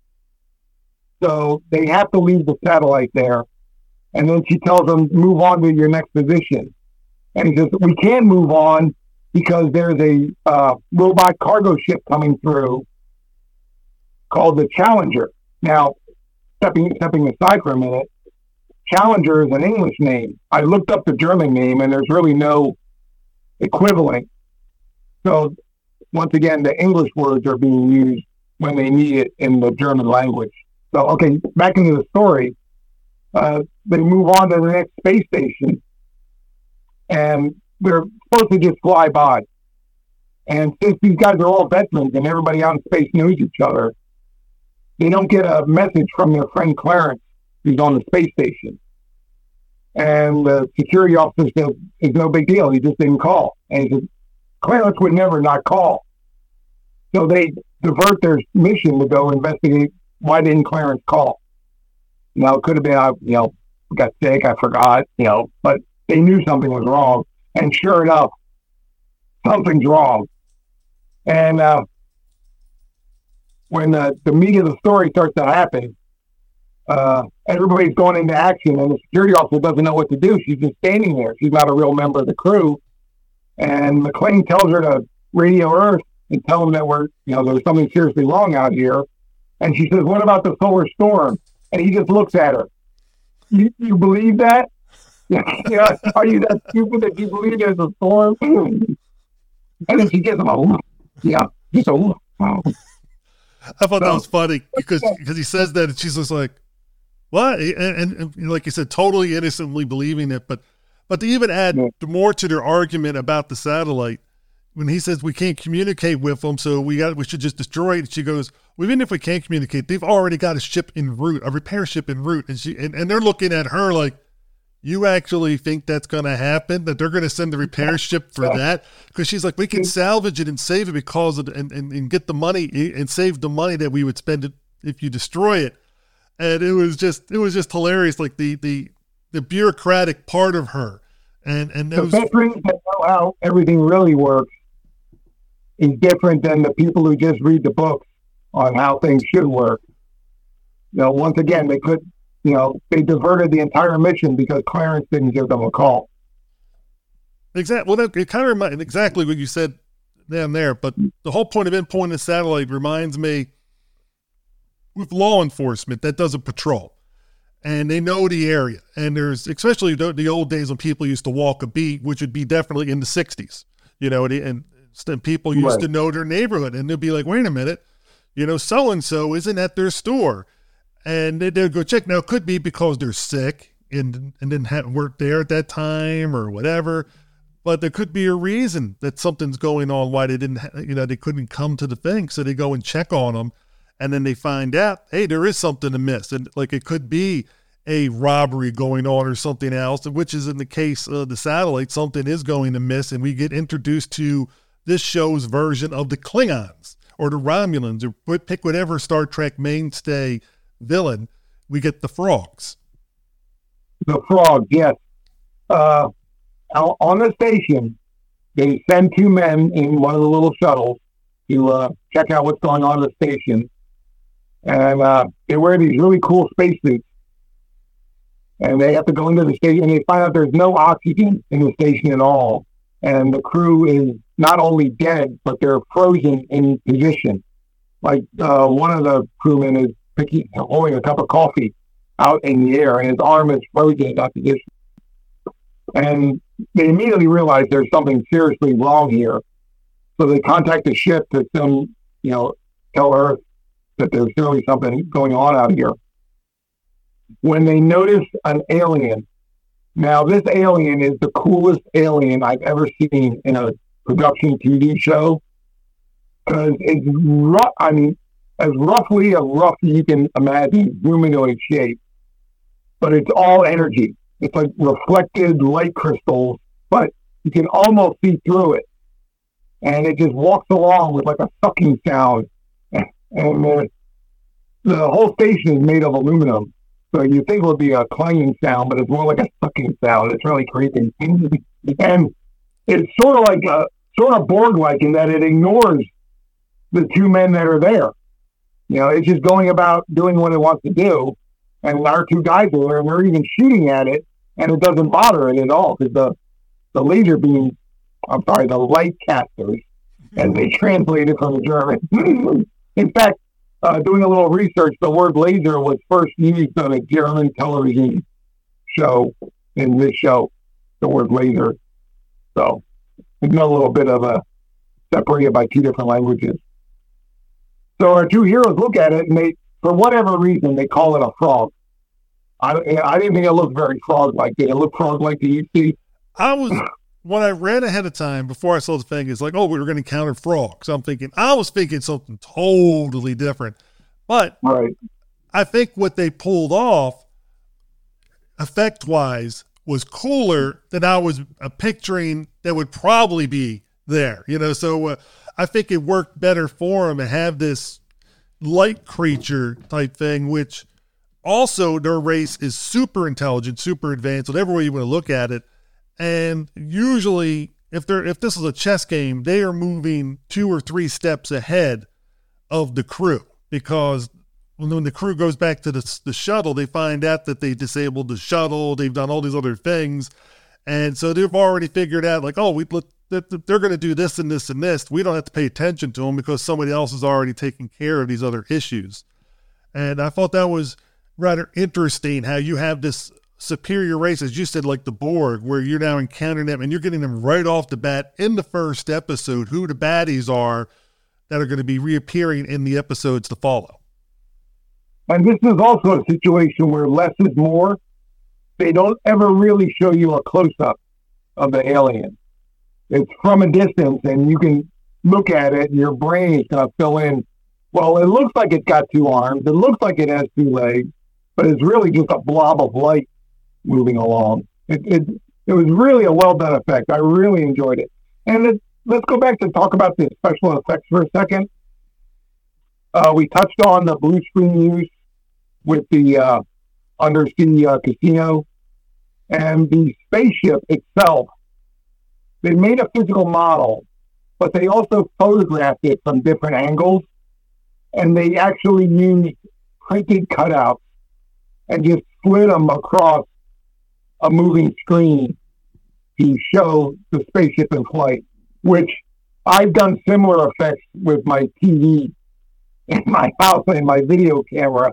So they have to leave the satellite there. And then she tells them, move on to your next position. And he says, we can't move on because there's a robot cargo ship coming through called the Challenger. Now, stepping aside for a minute, Challenger is an English name. I looked up the German name, and there's really no equivalent. So, once again, the English words are being used when they need it in the German language. So, okay, back into the story. They move on to the next space station, and they're supposed to just fly by. And since these guys are all veterans and everybody out in space knows each other, they don't get a message from their friend Clarence, who's on the space station. And the security officer says, it's no big deal. He just didn't call. And he says, Clarence would never not call. So they divert their mission to go investigate why didn't Clarence call. Now, it could have been, got sick, I forgot, but they knew something was wrong. And sure enough, something's wrong. And when the meat of the story starts to happen, everybody's going into action, and the security officer doesn't know what to do. She's just standing there. She's not a real member of the crew. And McClane tells her to radio Earth and tell them that there's something seriously wrong out here. And she says, what about the solar storm? And he just looks at her. You believe that? Are you that stupid that you believe there's a storm? And then she gives him a look. Yeah, just a look. Wow. I thought that was funny because he says that, and she's just like, what? And like you said, totally innocently believing it. But to even add more to their argument about the satellite, when he says we can't communicate with them, so we should just destroy it. She goes, well, even if we can't communicate, they've already got a ship en route, a repair ship en route. And they're looking at her like, you actually think that's going to happen? That they're going to send the repair ship for that? Because she's like, we can salvage it and save it because of and get the money and save the money that we would spend it if you destroy it. And it was just hilarious, like the bureaucratic part of her. And the veterans that know how everything really works is different than the people who just read the books on how things should work. Once again, they diverted the entire mission because Clarence didn't give them a call. Exactly. Well, it kind of reminds exactly what you said down there. But the whole point of endpoint of satellite reminds me with law enforcement that does a patrol. And they know the area. And there's, especially the old days when people used to walk a beat, which would be definitely in the 60s, and people used to know their neighborhood. And they'd be like, wait a minute, so-and-so isn't at their store. And they'd go check. Now, it could be because they're sick and didn't work there at that time or whatever. But there could be a reason that something's going on why they didn't, they couldn't come to the thing. So they go and check on them. And then they find out, hey, there is something amiss. And like it could be a robbery going on or something else, which is in the case of the satellite, something is going amiss. And we get introduced to this show's version of the Klingons or the Romulans, or pick whatever Star Trek mainstay villain. We get the Frogs. The Frogs, yes. On the station, they send two men in one of the little shuttles to check out what's going on at the station. And they wear these really cool spacesuits. And they have to go into the station, and they find out there's no oxygen in the station at all. And the crew is not only dead, but they're frozen in position. Like one of the crewmen is holding a cup of coffee out in the air, and his arm is frozen in that position. And they immediately realize there's something seriously wrong here. So they contact the ship to tell Earth that there's really something going on out here. When they notice an alien, now this alien is the coolest alien I've ever seen in a production TV show, because it's as roughly as rough as you can imagine, humanoid shape, but it's all energy. It's like reflected light crystals, but you can almost see through it. And it just walks along with like a sucking sound. And the whole station is made of aluminum. So you think it would be a clanging sound, but it's more like a sucking sound. It's really creepy. And it's sort of Borg-like in that it ignores the two men that are there. It's just going about doing what it wants to do. And our two guys are there, and we're even shooting at it, and it doesn't bother it at all, because the laser beams, the light casters, as they translate it from the German. In fact, doing a little research, the word laser was first used on a German television show. In this show, the word laser. So it's a little bit of a separated by two different languages. So our two heroes look at it, and they, for whatever reason, they call it a frog. I didn't think it looked very frog-like. Did it look frog-like to you, Steve? When I read ahead of time, before I saw the thing, it's like, oh, we were going to encounter frogs. I was thinking something totally different. But I think what they pulled off, effect-wise, was cooler than I was picturing that would probably be there. So I think it worked better for them to have this light creature type thing, which also their race is super intelligent, super advanced, whatever way you want to look at it. And usually, if this is a chess game, they are moving 2 or 3 steps ahead of the crew, because when the crew goes back to the shuttle, they find out that they disabled the shuttle, they've done all these other things, and so they've already figured out, like, oh, they're going to do this and this and this. We don't have to pay attention to them because somebody else is already taking care of these other issues. And I thought that was rather interesting, how you have this superior race, as you said, like the Borg, where you're now encountering them and you're getting them right off the bat in the first episode, who the baddies are that are going to be reappearing in the episodes to follow. And this is also a situation where less is more. They don't ever really show you a close-up of the alien. It's from a distance, and you can look at it, and your brain is going to fill in, well, it looks like it's got 2 arms, it looks like it has 2 legs, but it's really just a blob of light moving along. It was really a well-done effect. I really enjoyed it. And let's go back to talk about the special effects for a second. We touched on the blue screen use with the undersea casino, and the spaceship itself. They made a physical model, but they also photographed it from different angles, and they actually used printed cutouts and just slid them across a moving screen to show the spaceship in flight, which I've done similar effects with my TV in my house and my video camera.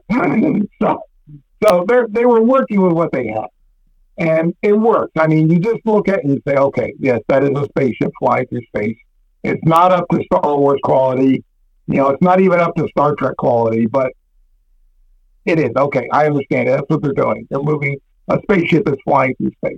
So they were working with what they had. And it works. I mean, you just look at it and you say, okay, yes, that is a spaceship flying through space. It's not up to Star Wars quality. It's not even up to Star Trek quality, but it is. Okay, I understand it. That's what they're doing. They're moving a spaceship that's flying through space.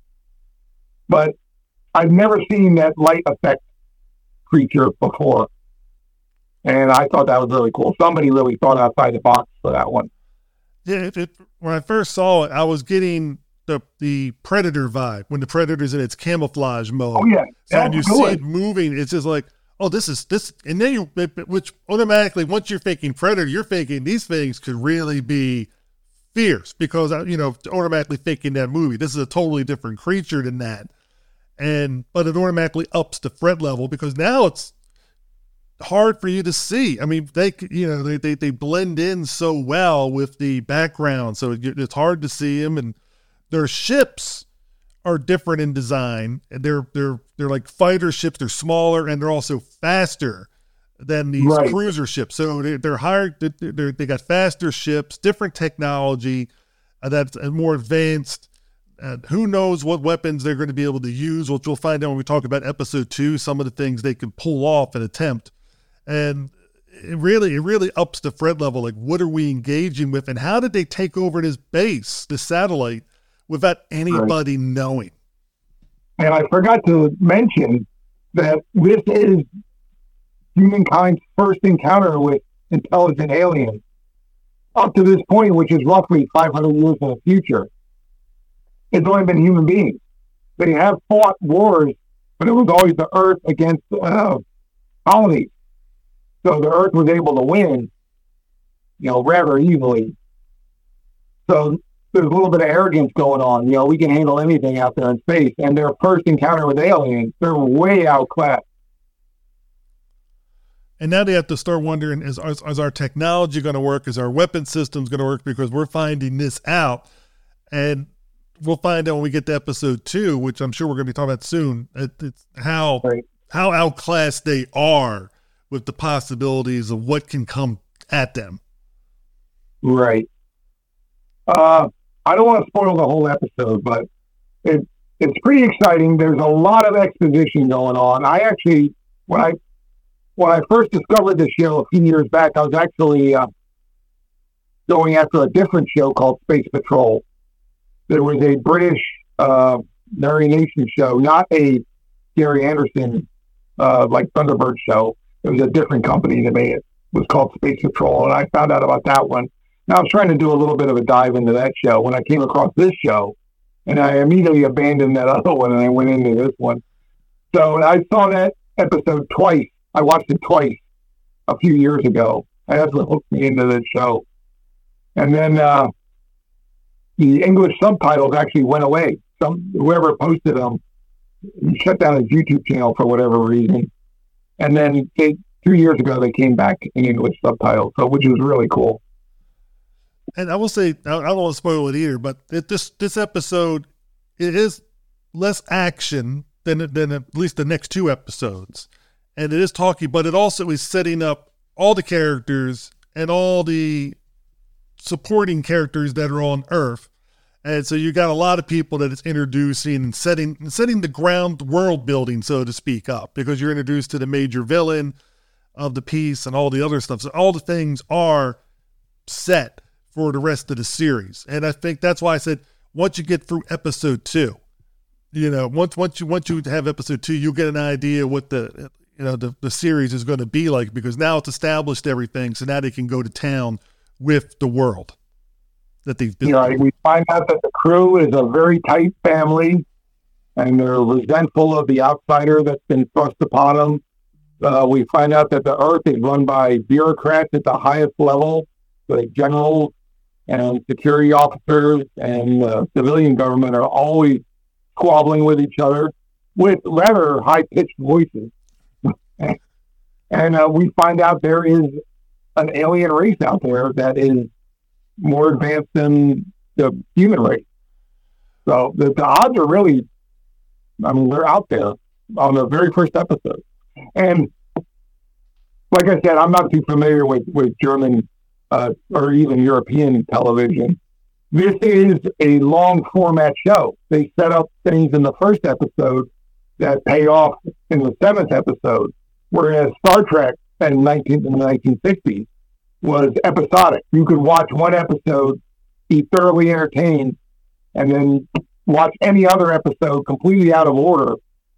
But I've never seen that light effect creature before. And I thought that was really cool. Somebody really thought outside the box for that one. Yeah, when I first saw it, I was getting the Predator vibe when the Predator's in its camouflage mode. Oh, yeah. So when you see it moving, it's just like, oh, this is this. And then which automatically, once you're thinking Predator, you're thinking these things could really be fierce because, automatically thinking that movie. This is a totally different creature than that. But it automatically ups the threat level because now it's hard for you to see. I mean, they blend in so well with the background, so it's hard to see them. And their ships are different in design, and they're like fighter ships. They're smaller and they're also faster than these cruiser ships. So they're higher. They got faster ships, different technology that's more advanced. And who knows what weapons they're going to be able to use, which we'll find out when we talk about episode 2, some of the things they can pull off and attempt. And it really ups the threat level. Like, what are we engaging with? And how did they take over this base, this satellite, without anybody knowing? And I forgot to mention that this is humankind's first encounter with intelligent aliens. Up to this point, which is roughly 500 years in the future, it's only been human beings. They have fought wars, but it was always the Earth against colonies. So the Earth was able to win, rather easily. So there's a little bit of arrogance going on. We can handle anything out there in space. And their first encounter with aliens, they're way outclassed. And now they have to start wondering, is our technology going to work? Is our weapon systems going to work? Because we're finding this out. And we'll find out when we get to episode 2, which I'm sure we're going to be talking about soon. It's how outclassed they are with the possibilities of what can come at them. Right. I don't want to spoil the whole episode, but it's pretty exciting. There's a lot of exposition going on. I actually, when I first discovered this show a few years back, I was actually going after a different show called Space Patrol. There was a British narration show, not a Gary Anderson like Thunderbird show. It was a different company that made it. It was called Space Patrol, and I found out about that one. Now I was trying to do a little bit of a dive into that show when I came across this show, and I immediately abandoned that other one and I went into this one. So I saw that episode twice. I watched it twice a few years ago. That's what hooked me into this show. And then the English subtitles actually went away. Whoever posted them shut down his YouTube channel for whatever reason. And then 2 years ago, they came back in English subtitles, which was really cool. And I will say, I don't want to spoil it either, but this episode, it is less action than at least the next 2 episodes. And it is talking, but it also is setting up all the characters and all the supporting characters that are on Earth. And so you got a lot of people that it's introducing and setting the ground world building, so to speak, up, because you're introduced to the major villain of the piece and all the other stuff. So all the things are set for the rest of the series. And I think that's why I said, once you get through episode 2, once you have episode 2, you'll get an idea what the series is going to be like, because now it's established everything. So now they can go to town with the world that they've built. We find out that the crew is a very tight family, and they're resentful of the outsider that's been thrust upon them. We find out that the Earth is run by bureaucrats at the highest level, like generals and security officers, and civilian government are always squabbling with each other with rather high-pitched voices. And we find out there is an alien race out there that is more advanced than the human race. So the odds are really I mean, they're out there on the very first episode. And like I said, I'm not too familiar with German or even European television. This is a long format show. They set up things in the first episode that pay off in the 7th episode, whereas Star Trek in the 1960s was episodic. You could watch one episode, be thoroughly entertained, and then watch any other episode completely out of order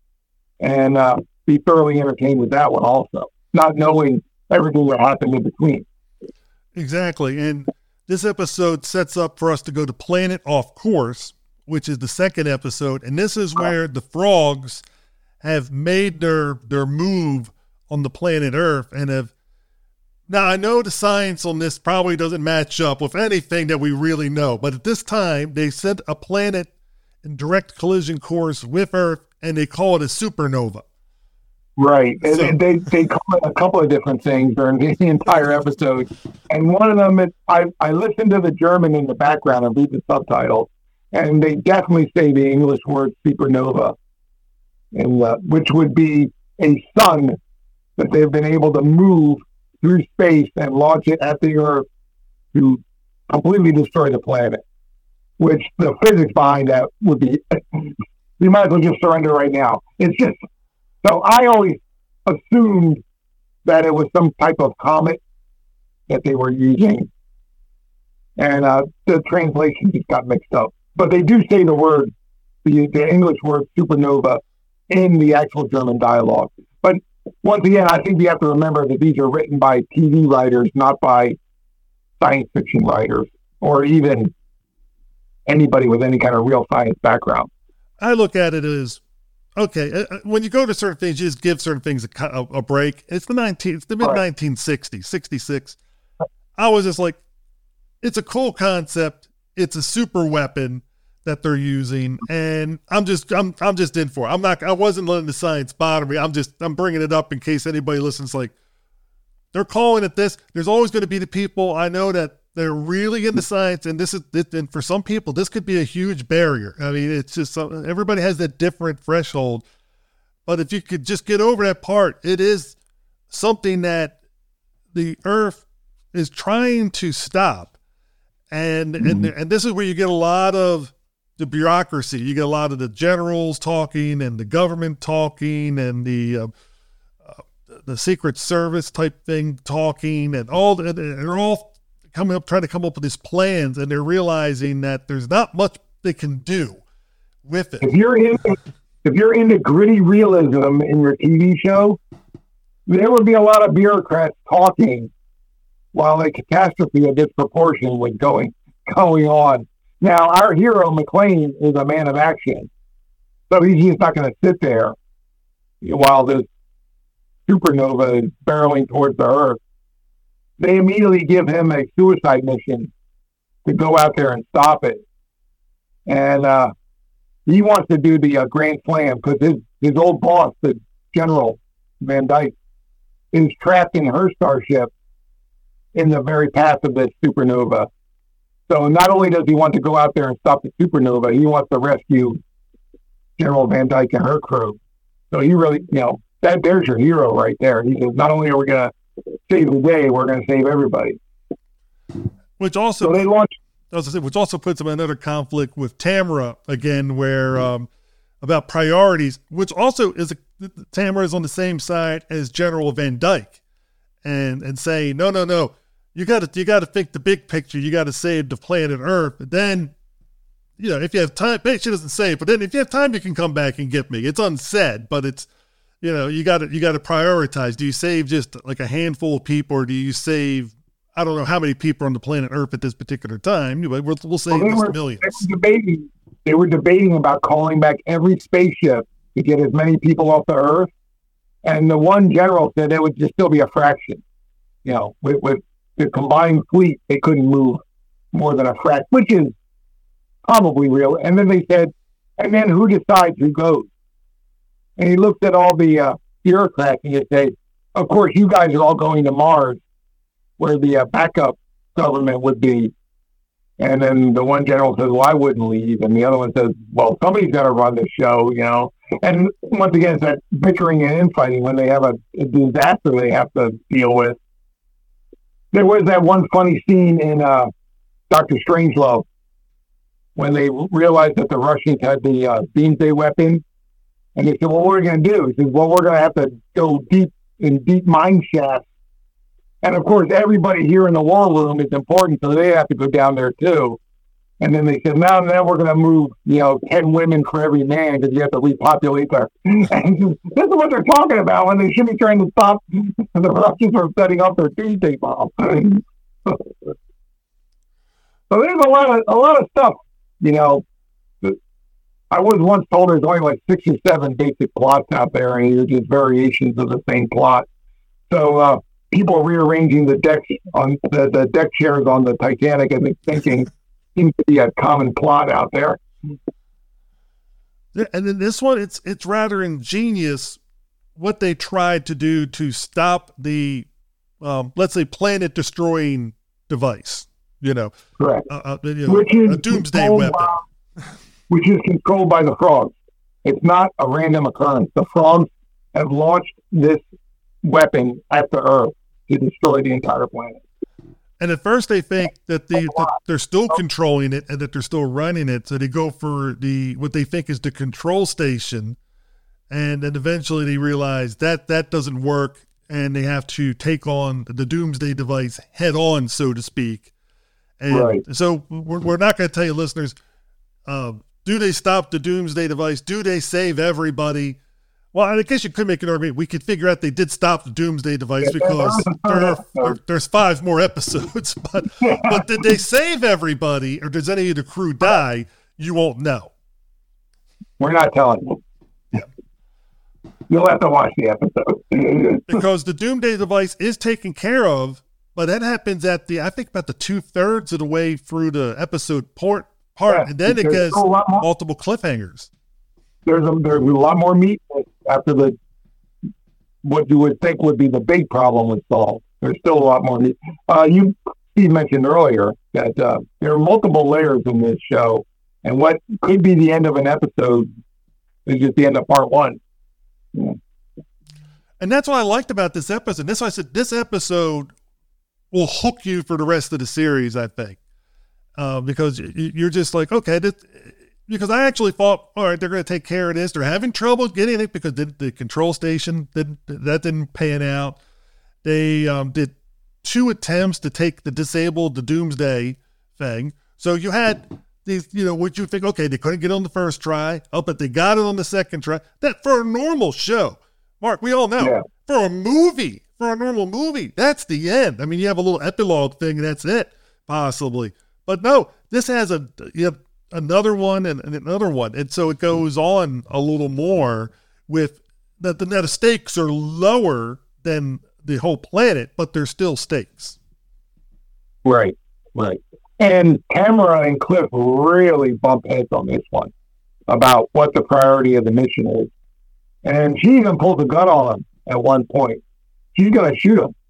and be thoroughly entertained with that one also, not knowing everything that happened in between. Exactly. And this episode sets up for us to go to Planet Off Course, which is the 2nd episode. And this is where the frogs have made their move on the planet Earth and have. Now, I know the science on this probably doesn't match up with anything that we really know, but at this time, they set a planet in direct collision course with Earth, and they call it a supernova. Right. And they call it a couple of different things during the entire episode. And one of them, I listened to the German in the background and read the subtitles, and they definitely say the English word supernova, and which would be a sun that they've been able to move through space and launch it at the Earth to completely destroy the planet, which the physics behind that would be, we might as well just surrender right now. It's just, so I always assumed that it was some type of comet that they were using, and the translation just got mixed up. But they do say the word, the English word supernova in the actual German dialogue. But once again, I think we have to remember that these are written by TV writers, not by science fiction writers, or even anybody with any kind of real science background. I look at it as, okay, when you go to certain things, you just give certain things a break. It's the mid-1960s, 66. I was just like, it's a cool concept. It's a super weapon that they're using, and I'm just in for it. I wasn't letting the science bother me. I'm bringing it up in case anybody listens. Like, they're calling it this. There's always going to be the people I know that they're really into science, and and for some people, this could be a huge barrier. I mean, it's just everybody has that different threshold. But if you could just get over that part, it is something that the Earth is trying to stop, and this is where you get a lot of the bureaucracy. You get a lot of the generals talking and the government talking and the Secret Service type thing talking, and they're all trying to come up with these plans, and they're realizing that there's not much they can do with it. If you're into gritty realism in your TV show, there would be a lot of bureaucrats talking while a catastrophe of this proportion was going on. Now, our hero, McClane, is a man of action. So he's just not going to sit there while this supernova is barreling towards the Earth. They immediately give him a suicide mission to go out there and stop it. And he wants to do the Grand Slam because his old boss, the General Van Dyke, is trapped in her starship in the very path of this supernova. So not only does he want to go out there and stop the supernova, he wants to rescue General Van Dyke and her crew. So he really, there's your hero right there. He says, not only are we going to save the day, we're going to save everybody. Which also, which also puts him in another conflict with Tamara again, where about priorities, which also is Tamara is on the same side as General Van Dyke, and saying no. You got to think the big picture. You got to save the planet Earth. But then, if you have time, she doesn't say it, but then if you have time, you can come back and get me. It's unsaid, but it's, you got to prioritize. Do you save just like a handful of people, or do you save, I don't know how many people on the planet Earth at this particular time? We'll save millions. They were debating about calling back every spaceship to get as many people off the Earth. And the one general said it would just still be a fraction. With the combined fleet, they couldn't move more than a fraction, which is probably real. And then they said, and then who decides who goes? And he looked at all the bureaucrats and he said, of course, you guys are all going to Mars, where the backup government would be. And then the one general says, well, I wouldn't leave. And the other one says, well, somebody's got to run the show, And once again, it's that bickering and infighting when they have a disaster they have to deal with. There was that one funny scene in Dr. Strangelove when they realized that the Russians had the Doomsday weapon. And they said, well, what are we going to do? He said, well, we're going to have to go deep mine shafts. And, of course, everybody here in the war room is important, so they have to go down there, too. And then they said, now we're going to move, 10 women for every man because you have to repopulate there. And this is what they're talking about when they should be trying to stop the Russians from setting up their Doomsday bomb. So there's a lot of stuff, I was once told there's only like 6 or 7 basic plots out there, and they're just variations of the same plot. So people rearranging the decks on the deck chairs on the Titanic and thinking seems to be a common plot out there. Yeah, and then this one, it's rather ingenious what they tried to do to stop the, let's say, planet-destroying device. Correct. Which is a doomsday weapon. Which is controlled by the frogs. It's not a random occurrence. The frogs have launched this weapon at the Earth to destroy the entire planet. And at first they think that they're still controlling it and that they're still running it. So they go for what they think is the control station. And then eventually they realize that doesn't work. And they have to take on the doomsday device head on, so to speak. And right. So we're not going to tell you, listeners, do they stop the doomsday device? Do they save everybody? Well, I guess you could make an argument. We could figure out they did stop the doomsday device because there's 5 more episodes. But did they save everybody, or does any of the crew die? You won't know. We're not telling you. Yeah. You'll have to watch the episode. Because the doomsday device is taken care of, but that happens at I think about the 2/3 of the way through the episode part, and then it gets multiple cliffhangers. There's a lot more meat after what you would think would be the big problem was solved. There's still a lot more meat. Steve mentioned earlier that there are multiple layers in this show, and what could be the end of an episode is just the end of part 1. Yeah. And that's what I liked about this episode. That's why I said this episode will hook you for the rest of the series, I think. Because you're just like, okay, because I actually thought, all right, they're going to take care of this. They're having trouble getting it because the control station didn't pan out. They did 2 attempts to disable the doomsday thing. So you had these, what you think, okay, they couldn't get it on the first try. Oh, but they got it on the second try. That for a normal show, Mark, we all know, for a normal movie, that's the end. I mean, you have a little epilogue thing, and that's it, possibly. But no, this has you have another one and another one. And so it goes on a little more with that the stakes are lower than the whole planet, but they're still stakes. Right. And Tamara and Cliff really bump heads on this one about what the priority of the mission is. And she even pulls a gun on him at one point. She's going to shoot him.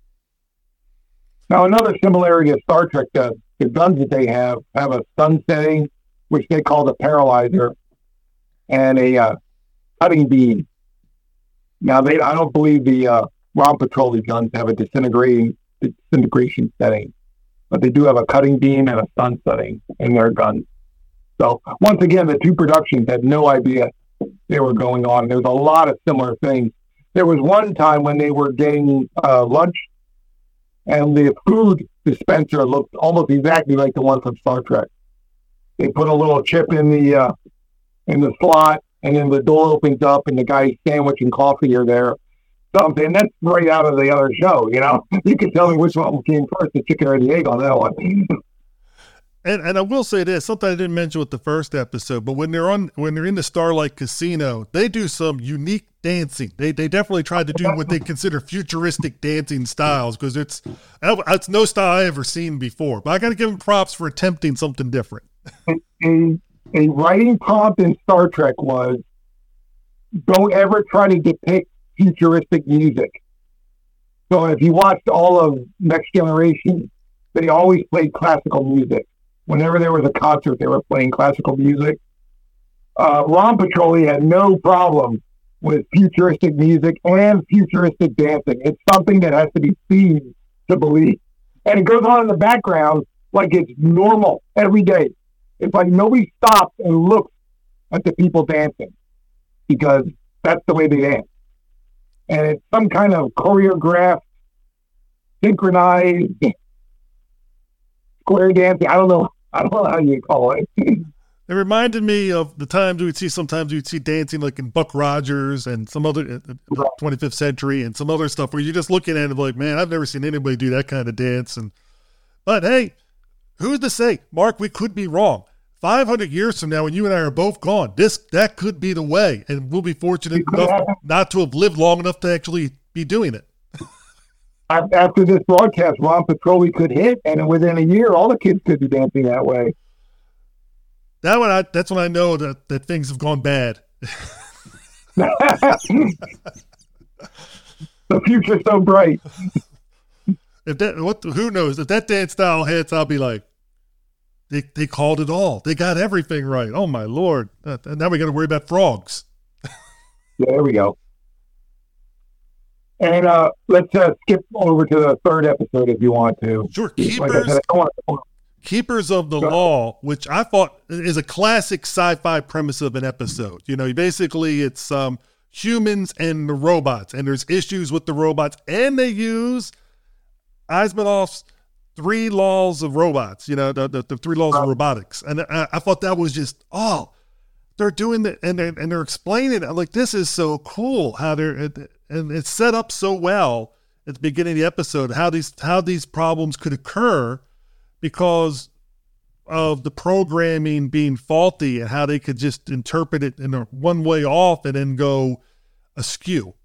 Now, another similarity of Star Trek, the guns that they have a stun setting, which they call the paralyzer, and a cutting beam. Now, I don't believe the Rom Patrol guns have a disintegration setting, but they do have a cutting beam and a stun setting in their guns. So, once again, the 2 productions had no idea they were going on. There's a lot of similar things. There was one time when they were getting lunch, and the food dispenser looked almost exactly like the one from Star Trek. They put a little chip in the slot, and then the door opens up, and the guy's sandwich and coffee are there. Something that's right out of the other show. You can tell me which one came first, the chicken or the egg on that one. And I will say this, something I didn't mention with the first episode, but when they're in the Starlight Casino, they do some unique dancing. They definitely tried to do what they consider futuristic dancing styles, because it's no style I ever seen before. But I got to give them props for attempting something different. A writing prompt in Star Trek was, don't ever try to depict futuristic music. So if you watched all of Next Generation, they always played classical music. Whenever there was a concert, they were playing classical music. Ron Petroli had no problem with futuristic music and futuristic dancing. It's something that has to be seen to believe. And it goes on in the background like it's normal every day. It's like nobody stops and looks at the people dancing because that's the way they dance. And it's some kind of choreographed, synchronized square dancing. I don't know how you call it. It reminded me of the times sometimes we'd see dancing like in Buck Rogers and some other 25th Century and some other stuff where you're just looking at it like, man, I've never seen anybody do that kind of dance. But hey, who's to say, Mark, we could be wrong. 500 years from now, when you and I are both gone, that could be the way, and we'll be fortunate enough not to have lived long enough to actually be doing it. After this broadcast, Ron Petroli could hit, and within a year, all the kids could be dancing that way. That's when I know that things have gone bad. The future's so bright. Who knows? If that dance style hits, I'll be like, they called it all. They got everything right. Oh my Lord! And now we got to worry about frogs. Yeah, there we go. And let's skip over to the third episode if you want to. Sure. Keepers of the Law, which I thought is a classic sci-fi premise of an episode. You know, basically it's humans and the robots, and there's issues with the robots, and they use Asimov's 3 laws of robots, you know, the 3 laws of robotics. And I thought that was just, they're doing that, and they're explaining it. I'm like, this is so cool how and it's set up so well at the beginning of the episode, how these problems could occur because of the programming being faulty and how they could just interpret it in a one way off and then go askew.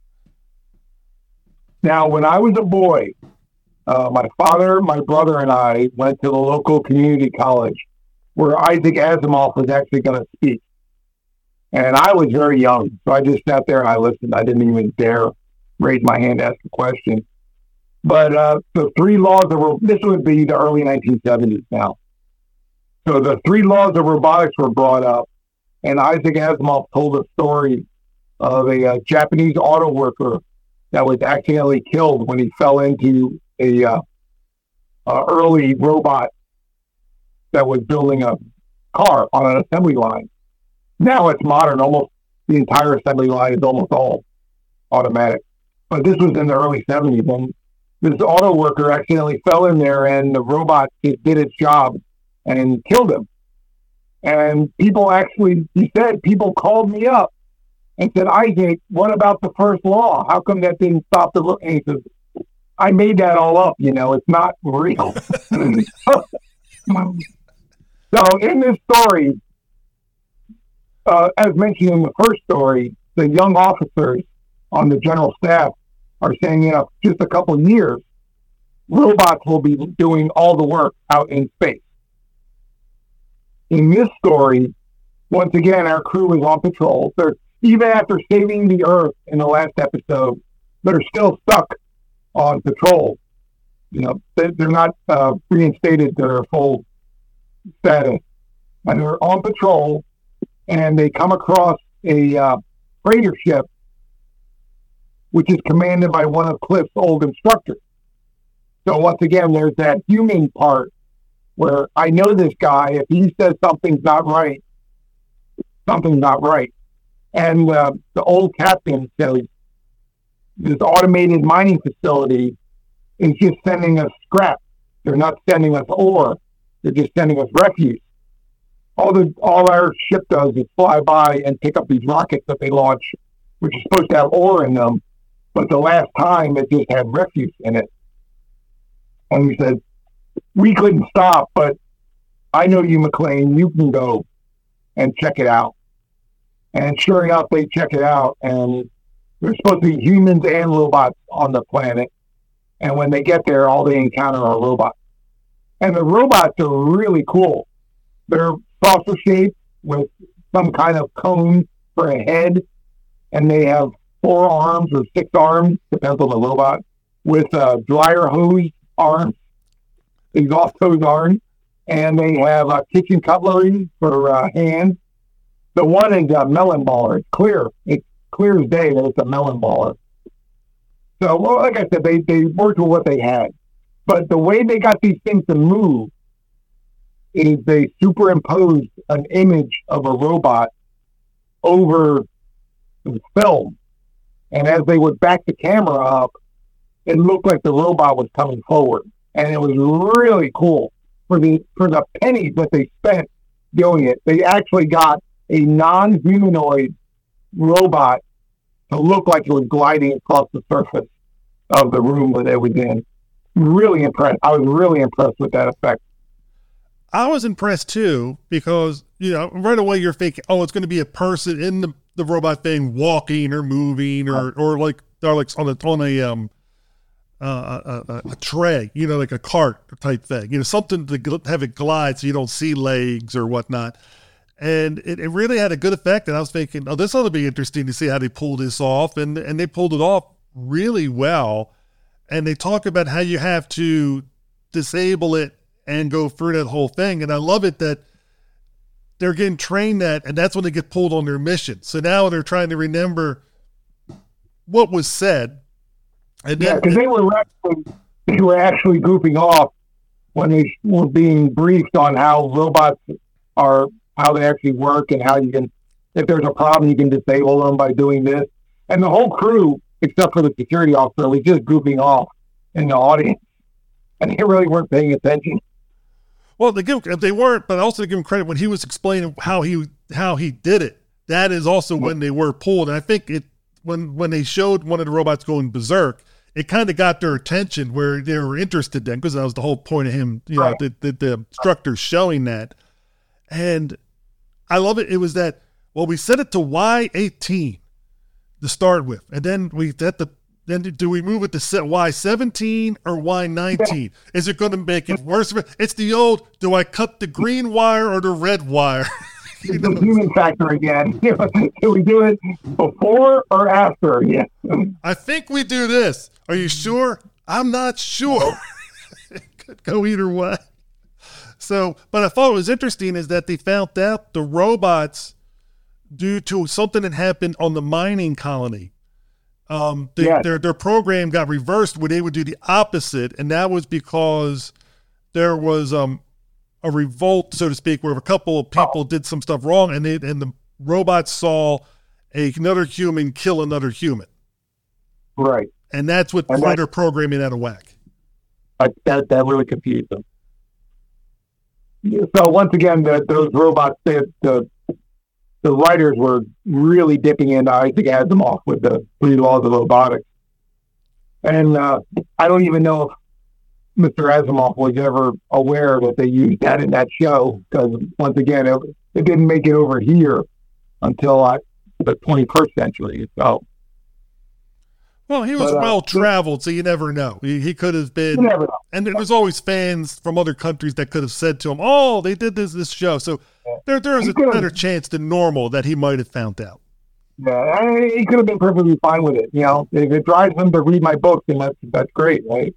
Now, when I was a boy, my father, my brother, and I went to the local community college where Isaac Asimov was actually going to speak. And I was very young, so I just sat there and I listened. I didn't even dare raise my hand to ask a question. But the 3 laws of this would be the early 1970s now. So the 3 laws of robotics were brought up, and Isaac Asimov told a story of a Japanese auto worker that was accidentally killed when he fell into a early robot that was building a car on an assembly line. Now it's modern. Almost the entire assembly line is almost all automatic. But this was in the early 70s, and this auto worker accidentally fell in there, and the robot did its job and killed him. And people called me up and said, Isaac, what about the first law? How come that didn't stop the look? And he says, I made that all up, you know, it's not real. So in this story, as mentioned in the first story, the young officers on the general staff are saying, you know, just a couple of years, robots will be doing all the work out in space. In this story, once again, our crew is on patrol. Even after saving the Earth in the last episode, they're still stuck on patrol. You know, they're not reinstated to their full status. And they're on patrol, and they come across a freighter ship, which is commanded by one of Cliff's old instructors. So once again, there's that human part where I know this guy. If he says something's not right, something's not right. And the old captain says, this automated mining facility is just sending us scrap. They're not sending us ore. They're just sending us refuse. All our ship does is fly by and pick up these rockets that they launch, which is supposed to have ore in them. But the last time, it just had refuse in it. And we said, we couldn't stop, but I know you, McLean. You can go and check it out. And sure enough, they check it out, and there's supposed to be humans and robots on the planet. And when they get there, all they encounter are robots. And the robots are really cool. They're saucer-shaped with some kind of cone for a head, and they have 4 arms or 6 arms, depends on the robot, with dryer hose arms, exhaust hose arms, and they have kitchen cutlery for hands. The one is a melon baller. It's clear. It's clear as day that it's a melon baller. So, well, like I said, they worked with what they had. But the way they got these things to move is they superimposed an image of a robot over the film. And as they would back the camera up, it looked like the robot was coming forward. And it was really cool. For the pennies that they spent doing it, they actually got a non-humanoid robot to look like it was gliding across the surface of the room that it was in. Really impressed. I was really impressed with that effect. I was impressed too, because, right away you're thinking, oh, it's going to be a person in the robot thing walking or moving or like on a tray, like a cart type thing, something to have it glide so you don't see legs or whatnot. And it really had a good effect. And I was thinking, oh, this ought to be interesting to see how they pull this off. And they pulled it off really well. And they talk about how you have to disable it and go through that whole thing. And I love it that they're getting trained that, and that's when they get pulled on their mission. So now they're trying to remember what was said. And yeah, because they were actually goofing off when they were being briefed on how robots are, how they actually work, and how you can, if there's a problem, you can disable them by doing this. And the whole crew, except for the security officer, was just goofing off in the audience, and they really weren't paying attention. Well, they weren't, but also to give him credit when he was explaining how he did it. That is also when they were pulled. And I think when they showed one of the robots going berserk, it kind of got their attention where they were interested then, because that was the whole point of him, the instructor showing that. And I love it. It was that, we set it to Y18 to start with, and then then do we move it to Y17 or Y19? Is it going to make it worse? It's the old, do I cut the green wire or the red wire? It's the human factor again. Do we do it before or after? Yeah. I think we do this. Are you sure? I'm not sure. It could go either way. So, but I thought what was interesting is that they found out the robots, due to something that happened on the mining colony, their program got reversed where they would do the opposite, and that was because there was a revolt, so to speak, where a couple of people did some stuff wrong, and the robots saw another human kill another human. Right. And that's what threw their programming out of whack. That really confused them. So once again, those robots, the writers were really dipping into Isaac Asimov with the 3 laws of robotics. And I don't even know if Mr. Asimov was ever aware that they used that in that show, because once again, it didn't make it over here until the 21st century. So, well, he was well-traveled, so you never know. He could have been, you never know. And there's always fans from other countries that could have said to him, oh, they did this show. So there's a better chance than normal that he might have found out. Yeah, he could have been perfectly fine with it. If it drives him to read my book, then that's great, right?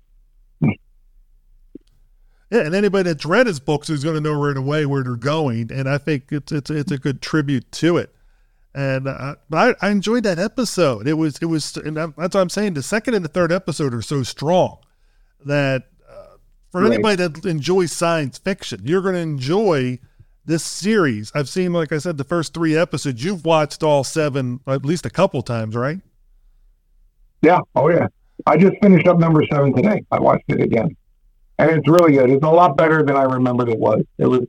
Yeah, and anybody that's read his books is going to know right away where they're going, and I think it's a good tribute to it. And I enjoyed that episode. It was, and that's what I'm saying. The second and the third episode are so strong that for anybody that enjoys science fiction, you're going to enjoy this series. I've seen, like I said, the first 3 episodes. You've watched all 7 at least a couple times, right? Yeah. Oh yeah. I just finished up number 7 today. I watched it again, and it's really good. It's a lot better than I remembered it was.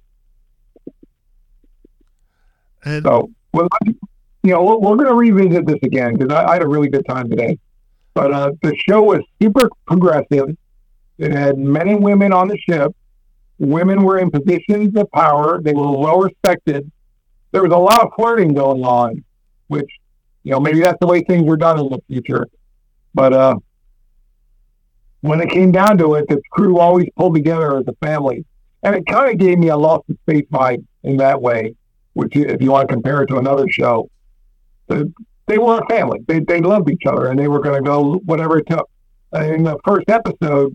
And so, well, we're going to revisit this again, because I had a really good time today. But the show was super progressive. It had men and women on the ship. Women were in positions of power. They were well respected. There was a lot of flirting going on, which, maybe that's the way things were done in the future. But when it came down to it, the crew always pulled together as a family. And it kind of gave me a Lost in Space vibe in that way, which, if you want to compare it to another show, they were a family. They loved each other, and they were going to go whatever it took. In the first episode,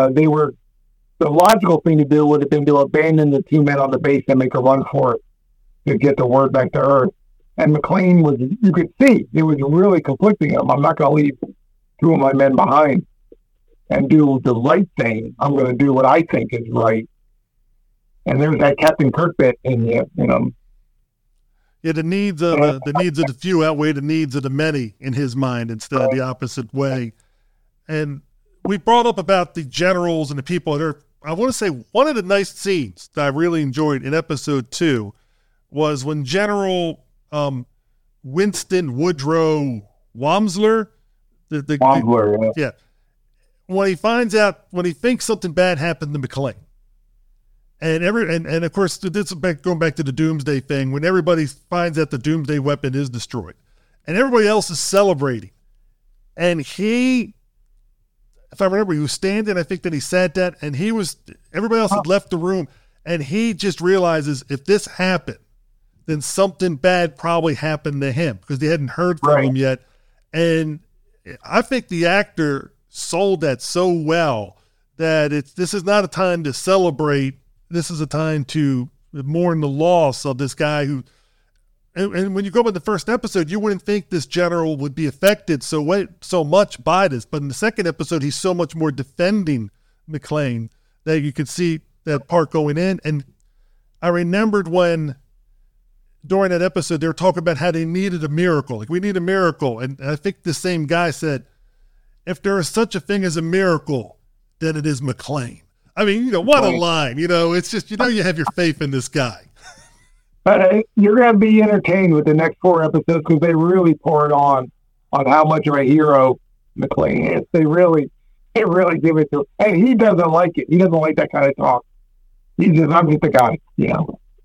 the logical thing to do would have been to abandon the 2 men on the base and make a run for it. to get the word back to Earth. And McClane was, you could see, it was really conflicting him. I'm not going to leave two of my men behind and do the right thing. I'm going to do what I think is right. And there's that Captain Kirk bit in him. Yeah, the needs of the few outweigh the needs of the many in his mind instead of the opposite way. And we brought up about the generals and the people that are, I want to say one of the nice scenes that I really enjoyed in episode 2 was when General Winston Woodrow Wamsler, yeah, when he thinks something bad happened to McClane. And of course, this is going back to the Doomsday thing, when everybody finds out the Doomsday weapon is destroyed. And everybody else is celebrating. And he, if I remember, he was standing, I think that he sat down, and everybody else had left the room, and he just realizes if this happened, then something bad probably happened to him, because they hadn't heard from him yet. And I think the actor sold that so well that this is not a time to celebrate. This is a time to mourn the loss of this guy who, and when you go by the first episode, you wouldn't think this general would be affected so much by this. But in the second episode, he's so much more defending McClane that you could see that part going in. And I remembered when, during that episode, they were talking about how they needed a miracle. Like, we need a miracle. And I think the same guy said, if there is such a thing as a miracle, then it is McClane. I mean, what a line. It's just, you have your faith in this guy. But you're going to be entertained with the next 4 episodes because they really pour it on how much of a hero McClane is. They really give it to him. And he doesn't like it. He doesn't like that kind of talk. I'm just a guy, Yeah.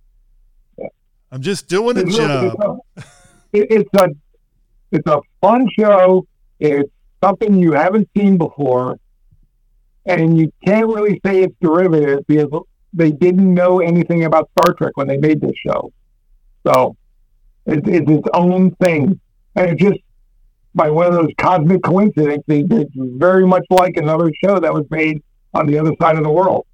I'm just doing a job. It's a fun show. It's something you haven't seen before. And you can't really say it's derivative because they didn't know anything about Star Trek when they made this show. So it's its own thing. And it's just by one of those cosmic coincidences, it's very much like another show that was made on the other side of the world.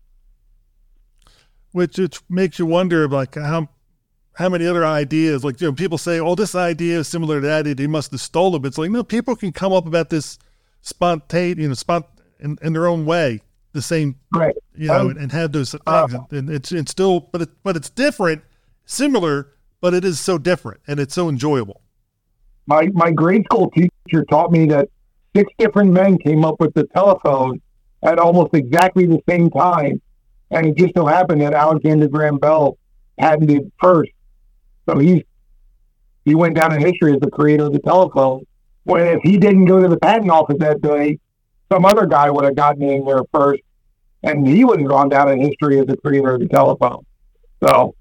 Which makes you wonder, like, how many other ideas, like, people say, oh, this idea is similar to that idea, they must have stolen it. It's like, no, people can come up about this spontaneous, in their own way, the same, right? And have those things, and it's still, but it's different, similar, but it is so different, and it's so enjoyable. My grade school teacher taught me that 6 different men came up with the telephone at almost exactly the same time, and it just so happened that Alexander Graham Bell patented first, so he went down in history as the creator of the telephone. When if he didn't go to the patent office that day, some other guy would have gotten in there first, and he would have gone down in history as the creator of the telephone. So,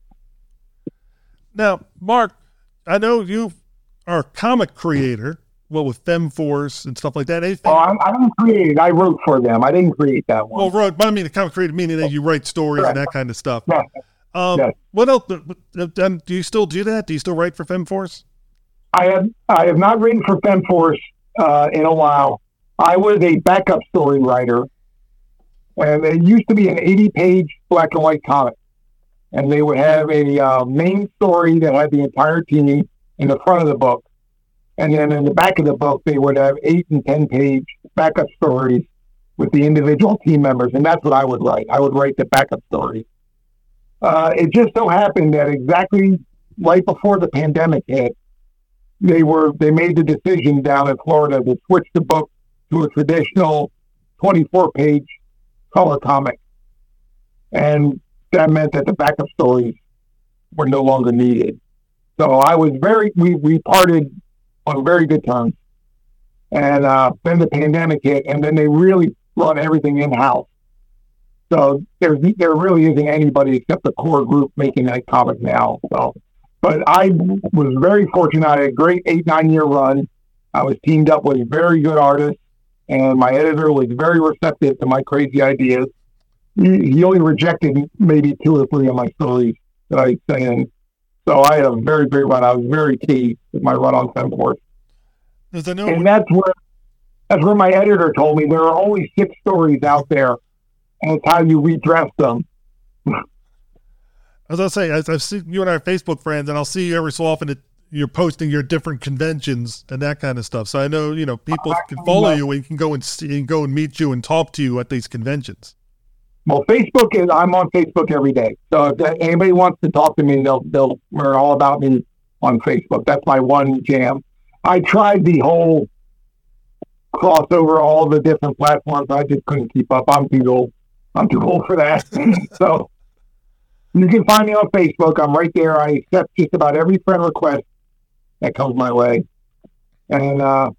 now, Mark, I know you are a comic creator, with FemForce and stuff like that. I didn't create it. I wrote for them. I didn't create that one. Well, but I mean, a comic creator meaning that you write stories and that kind of stuff. Yeah. Yes. What else? Do you still do that? Do you still write for FemForce? I have not written for FemForce in a while. I was a backup story writer, and it used to be an 80-page black and white comic. And they would have a main story that had the entire team in the front of the book. And then in the back of the book, they would have 8 and 10-page backup stories with the individual team members. And that's what I would write. I would write the backup stories. It just so happened that exactly right before the pandemic hit, they made the decision down in Florida to switch the book to a traditional 24-page color comic. And that meant that the backup stories were no longer needed. So we parted on very good terms. And then the pandemic hit, and then they really brought everything in-house. So there really isn't anybody except the core group making that comic now. So, but I was very fortunate. I had a great 8-9 year run. I was teamed up with very good artists, and my editor was very receptive to my crazy ideas. He only rejected maybe 2 or 3 of my stories that I sent in. So I had a very great run. I was very key with my run on FemForce. And that's where my editor told me there are only 6 stories out there, and it's how you redress them. As I say, I've seen you and I are Facebook friends, and I'll see you every so often you're posting your different conventions and that kind of stuff. So I know, people can follow you and you can go and see and go and meet you and talk to you at these conventions. Well, I'm on Facebook every day. So if anybody wants to talk to me, they'll learn all about me on Facebook. That's my one jam. I tried the whole crossover, all the different platforms. I just couldn't keep up. I'm too old. For that. So you can find me on Facebook. I'm right there. I accept just about every friend request that comes my way. And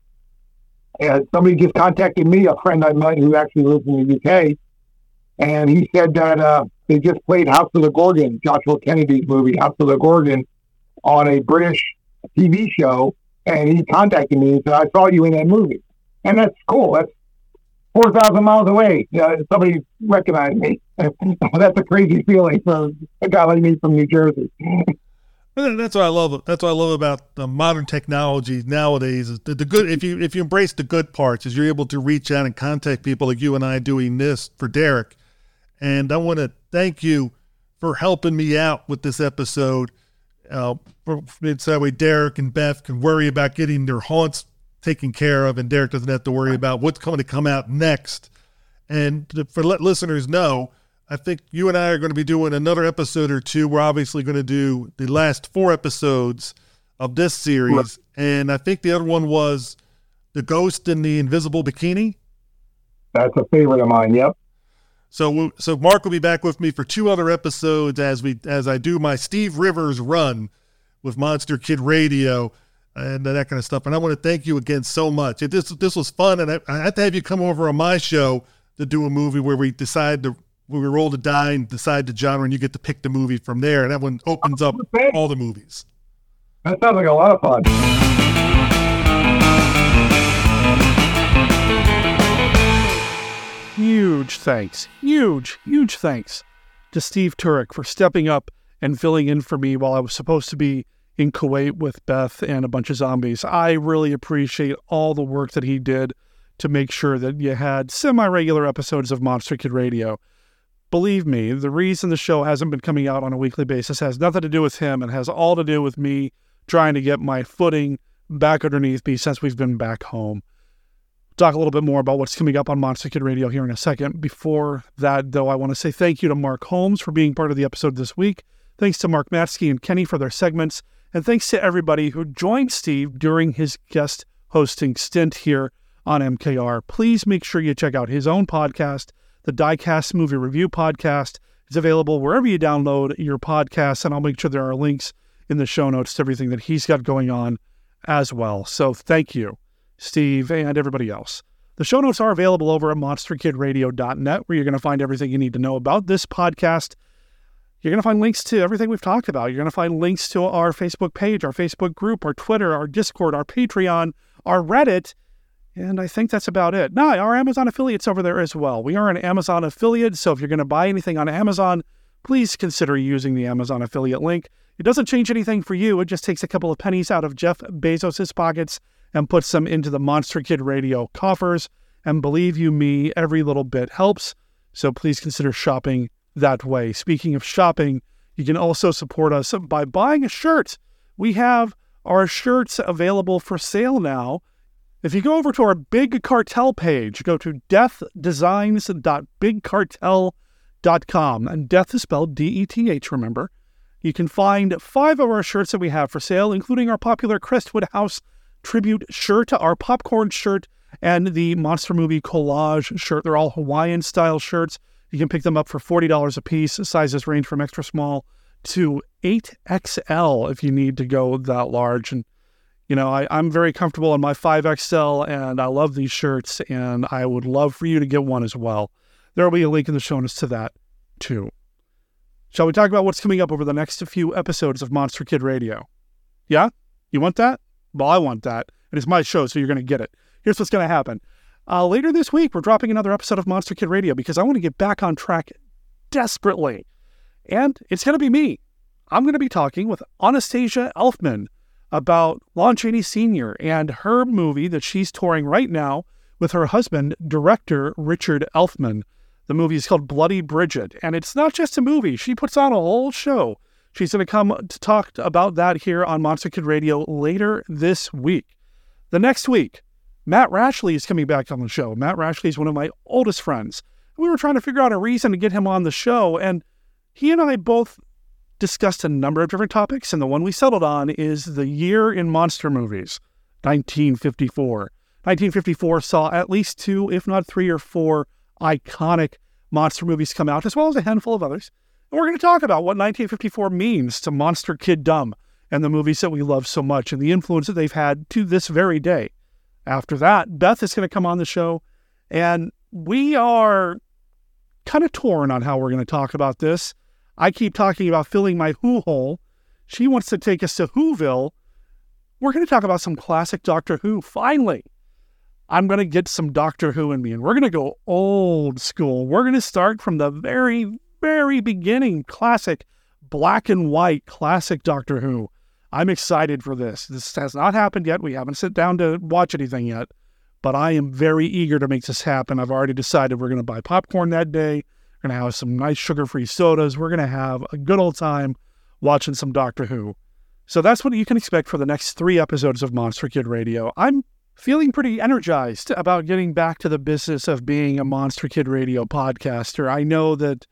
somebody just contacted me, a friend I met who actually lives in the UK, and he said that they just played House of the Gorgon, Joshua Kennedy's movie, House of the Gorgon, on a British TV show, and he contacted me and said, I saw you in that movie. And that's cool. That's 4,000 miles away. Somebody recognized me. That's a crazy feeling for a guy like me from New Jersey. That's what I love. That's what I love about the modern technology nowadays. Is the good. If you embrace the good parts, is you're able to reach out and contact people like you and I doing this for Derek. And I want to thank you for helping me out with this episode. It's that way Derek and Beth can worry about getting their haunts taken care of, and Derek doesn't have to worry about what's going to come out next. And for let listeners know, I think you and I are going to be doing another episode or two. We're obviously going to do the last 4 episodes of this series. And I think the other one was The Ghost in the Invisible Bikini. That's a favorite of mine. Yep. So Mark will be back with me for 2 other episodes as I do my Steve Rivers run with Monster Kid Radio and that kind of stuff. And I want to thank you again so much. This was fun, and I had to have you come over on my show to do a movie where we roll the die and decide the genre, and you get to pick the movie from there. And that one opens up all the movies. That sounds like a lot of fun. Huge thanks to Steve Turek for stepping up and filling in for me while I was supposed to be in Kuwait with Beth and a bunch of zombies. I really appreciate all the work that he did to make sure that you had semi-regular episodes of Monster Kid Radio. Believe me, the reason the show hasn't been coming out on a weekly basis has nothing to do with him and has all to do with me trying to get my footing back underneath me since we've been back home. Talk a little bit more about what's coming up on Monster Kid Radio here in a second. Before that, though, I want to say thank you to Mark Holmes for being part of the episode this week. Thanks to Mark Matsky and Kenny for their segments. And thanks to everybody who joined Steve during his guest hosting stint here on MKR. Please make sure you check out his own podcast, the Diecast Movie Review Podcast. It's available wherever you download your podcasts, and I'll make sure there are links in the show notes to everything that he's got going on as well. So thank you, Steve, and everybody else. The show notes are available over at monsterkidradio.net, where you're going to find everything you need to know about this podcast. You're going to find links to everything we've talked about. You're going to find links to our Facebook page, our Facebook group, our Twitter, our Discord, our Patreon, our Reddit, and I think that's about it. No, our Amazon affiliate's over there as well. We are an Amazon affiliate, so if you're going to buy anything on Amazon, please consider using the Amazon affiliate link. It doesn't change anything for you. It just takes a couple of pennies out of Jeff Bezos' pockets and puts them into the Monster Kid Radio coffers. And believe you me, every little bit helps. So please consider shopping that way. Speaking of shopping, you can also support us by buying a shirt. We have our shirts available for sale now. If you go over to our Big Cartel page, go to deathdesigns.bigcartel.com. And death is spelled D-E-T-H, remember. You can find 5 of our shirts that we have for sale, including our popular Crestwood House tribute shirt, our popcorn shirt, and the Monster Movie Collage shirt. They're all Hawaiian-style shirts. You can pick them up for $40 a piece. Sizes range from extra small to 8XL if you need to go that large. And, I'm very comfortable in my 5XL, and I love these shirts, and I would love for you to get one as well. There will be a link in the show notes to that, too. Shall we talk about what's coming up over the next few episodes of Monster Kid Radio? Yeah? You want that? Well, I want that. And it's my show, so you're going to get it. Here's what's going to happen. Later this week, we're dropping another episode of Monster Kid Radio because I want to get back on track desperately. And it's going to be me. I'm going to be talking with Anastasia Elfman about Lon Chaney Sr. and her movie that she's touring right now with her husband, director Richard Elfman. The movie is called Bloody Bridget, and it's not just a movie. She puts on a whole show. She's going to come to talk about that here on Monster Kid Radio later this week. The next week, Matt Rashley is coming back on the show. Matt Rashley is one of my oldest friends. We were trying to figure out a reason to get him on the show, and he and I both discussed a number of different topics, and the one we settled on is the year in monster movies, 1954. 1954 saw at least 2, if not 3 or 4, iconic monster movies come out, as well as a handful of others. And we're going to talk about what 1954 means to Monster Kid-dom and the movies that we love so much and the influence that they've had to this very day. After that, Beth is going to come on the show, and we are kind of torn on how we're going to talk about this. I keep talking about filling my Who hole. She wants to take us to Whoville. We're going to talk about some classic Doctor Who. Finally, I'm going to get some Doctor Who in me, and we're going to go old school. We're going to start from the very, very beginning, classic, black and white, classic Doctor Who. I'm excited for this. This has not happened yet. We haven't sat down to watch anything yet, but I am very eager to make this happen. I've already decided we're going to buy popcorn that day. We're going to have some nice sugar-free sodas. We're going to have a good old time watching some Doctor Who. So that's what you can expect for the next 3 episodes of Monster Kid Radio. I'm feeling pretty energized about getting back to the business of being a Monster Kid Radio podcaster. I know that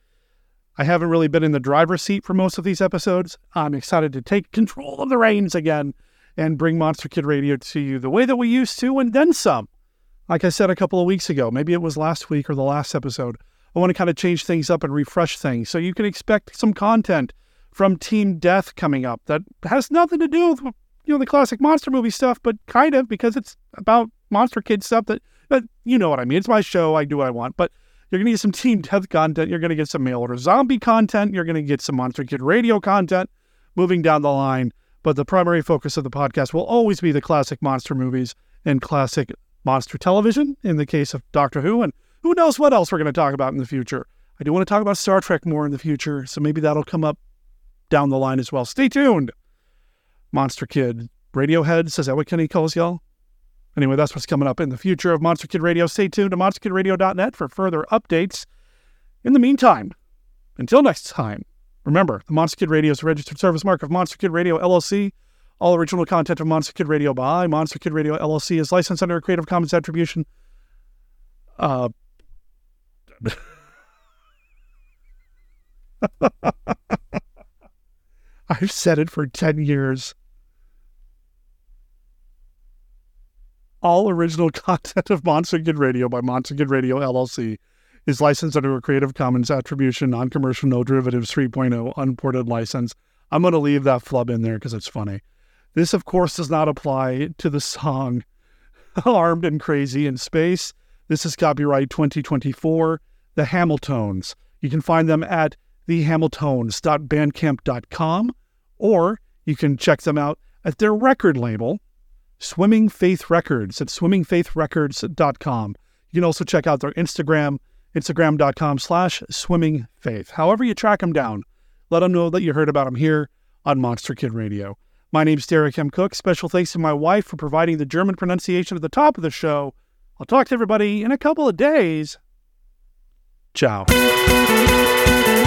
I haven't really been in the driver's seat for most of these episodes. I'm excited to take control of the reins again and bring Monster Kid Radio to you the way that we used to, and then some. Like I said a couple of weeks ago, maybe it was last week or the last episode, I want to kind of change things up and refresh things. So you can expect some content from Team Death coming up that has nothing to do with, the classic monster movie stuff, but kind of, because it's about Monster Kid stuff that you know what I mean. It's my show. I do what I want. But you're going to get some Team Death content. You're going to get some mail order zombie content. You're going to get some Monster Kid Radio content moving down the line. But the primary focus of the podcast will always be the classic monster movies and classic monster television in the case of Doctor Who. And who knows what else we're going to talk about in the future. I do want to talk about Star Trek more in the future, so maybe that'll come up down the line as well. Stay tuned. Monster Kid Radioheads, is that what Kenny calls y'all? Anyway, that's what's coming up in the future of Monster Kid Radio. Stay tuned to monsterkidradio.net for further updates. In the meantime, until next time, remember, the Monster Kid Radio is a registered service mark of Monster Kid Radio, LLC. All original content of Monster Kid Radio by Monster Kid Radio, LLC is licensed under a Creative Commons Attribution. I've said it for 10 years. All original content of Monster Kid Radio by Monster Kid Radio, LLC is licensed under a Creative Commons Attribution, Non-Commercial, No Derivatives 3.0 Unported license. I'm going to leave that flub in there because it's funny. This, of course, does not apply to the song Armed and Crazy in Space. This is copyright 2024, The Hamiltones. You can find them at thehamiltones.bandcamp.com, or you can check them out at their record label, Swimming Faith Records, at swimmingfaithrecords.com. You can also check out their Instagram, instagram.com/swimmingfaith. However you track them down, let them know that you heard about them here on Monster Kid Radio. My name's Derek M. Cook. Special thanks to my wife for providing the German pronunciation at the top of the show. I'll talk to everybody in a couple of days. Ciao.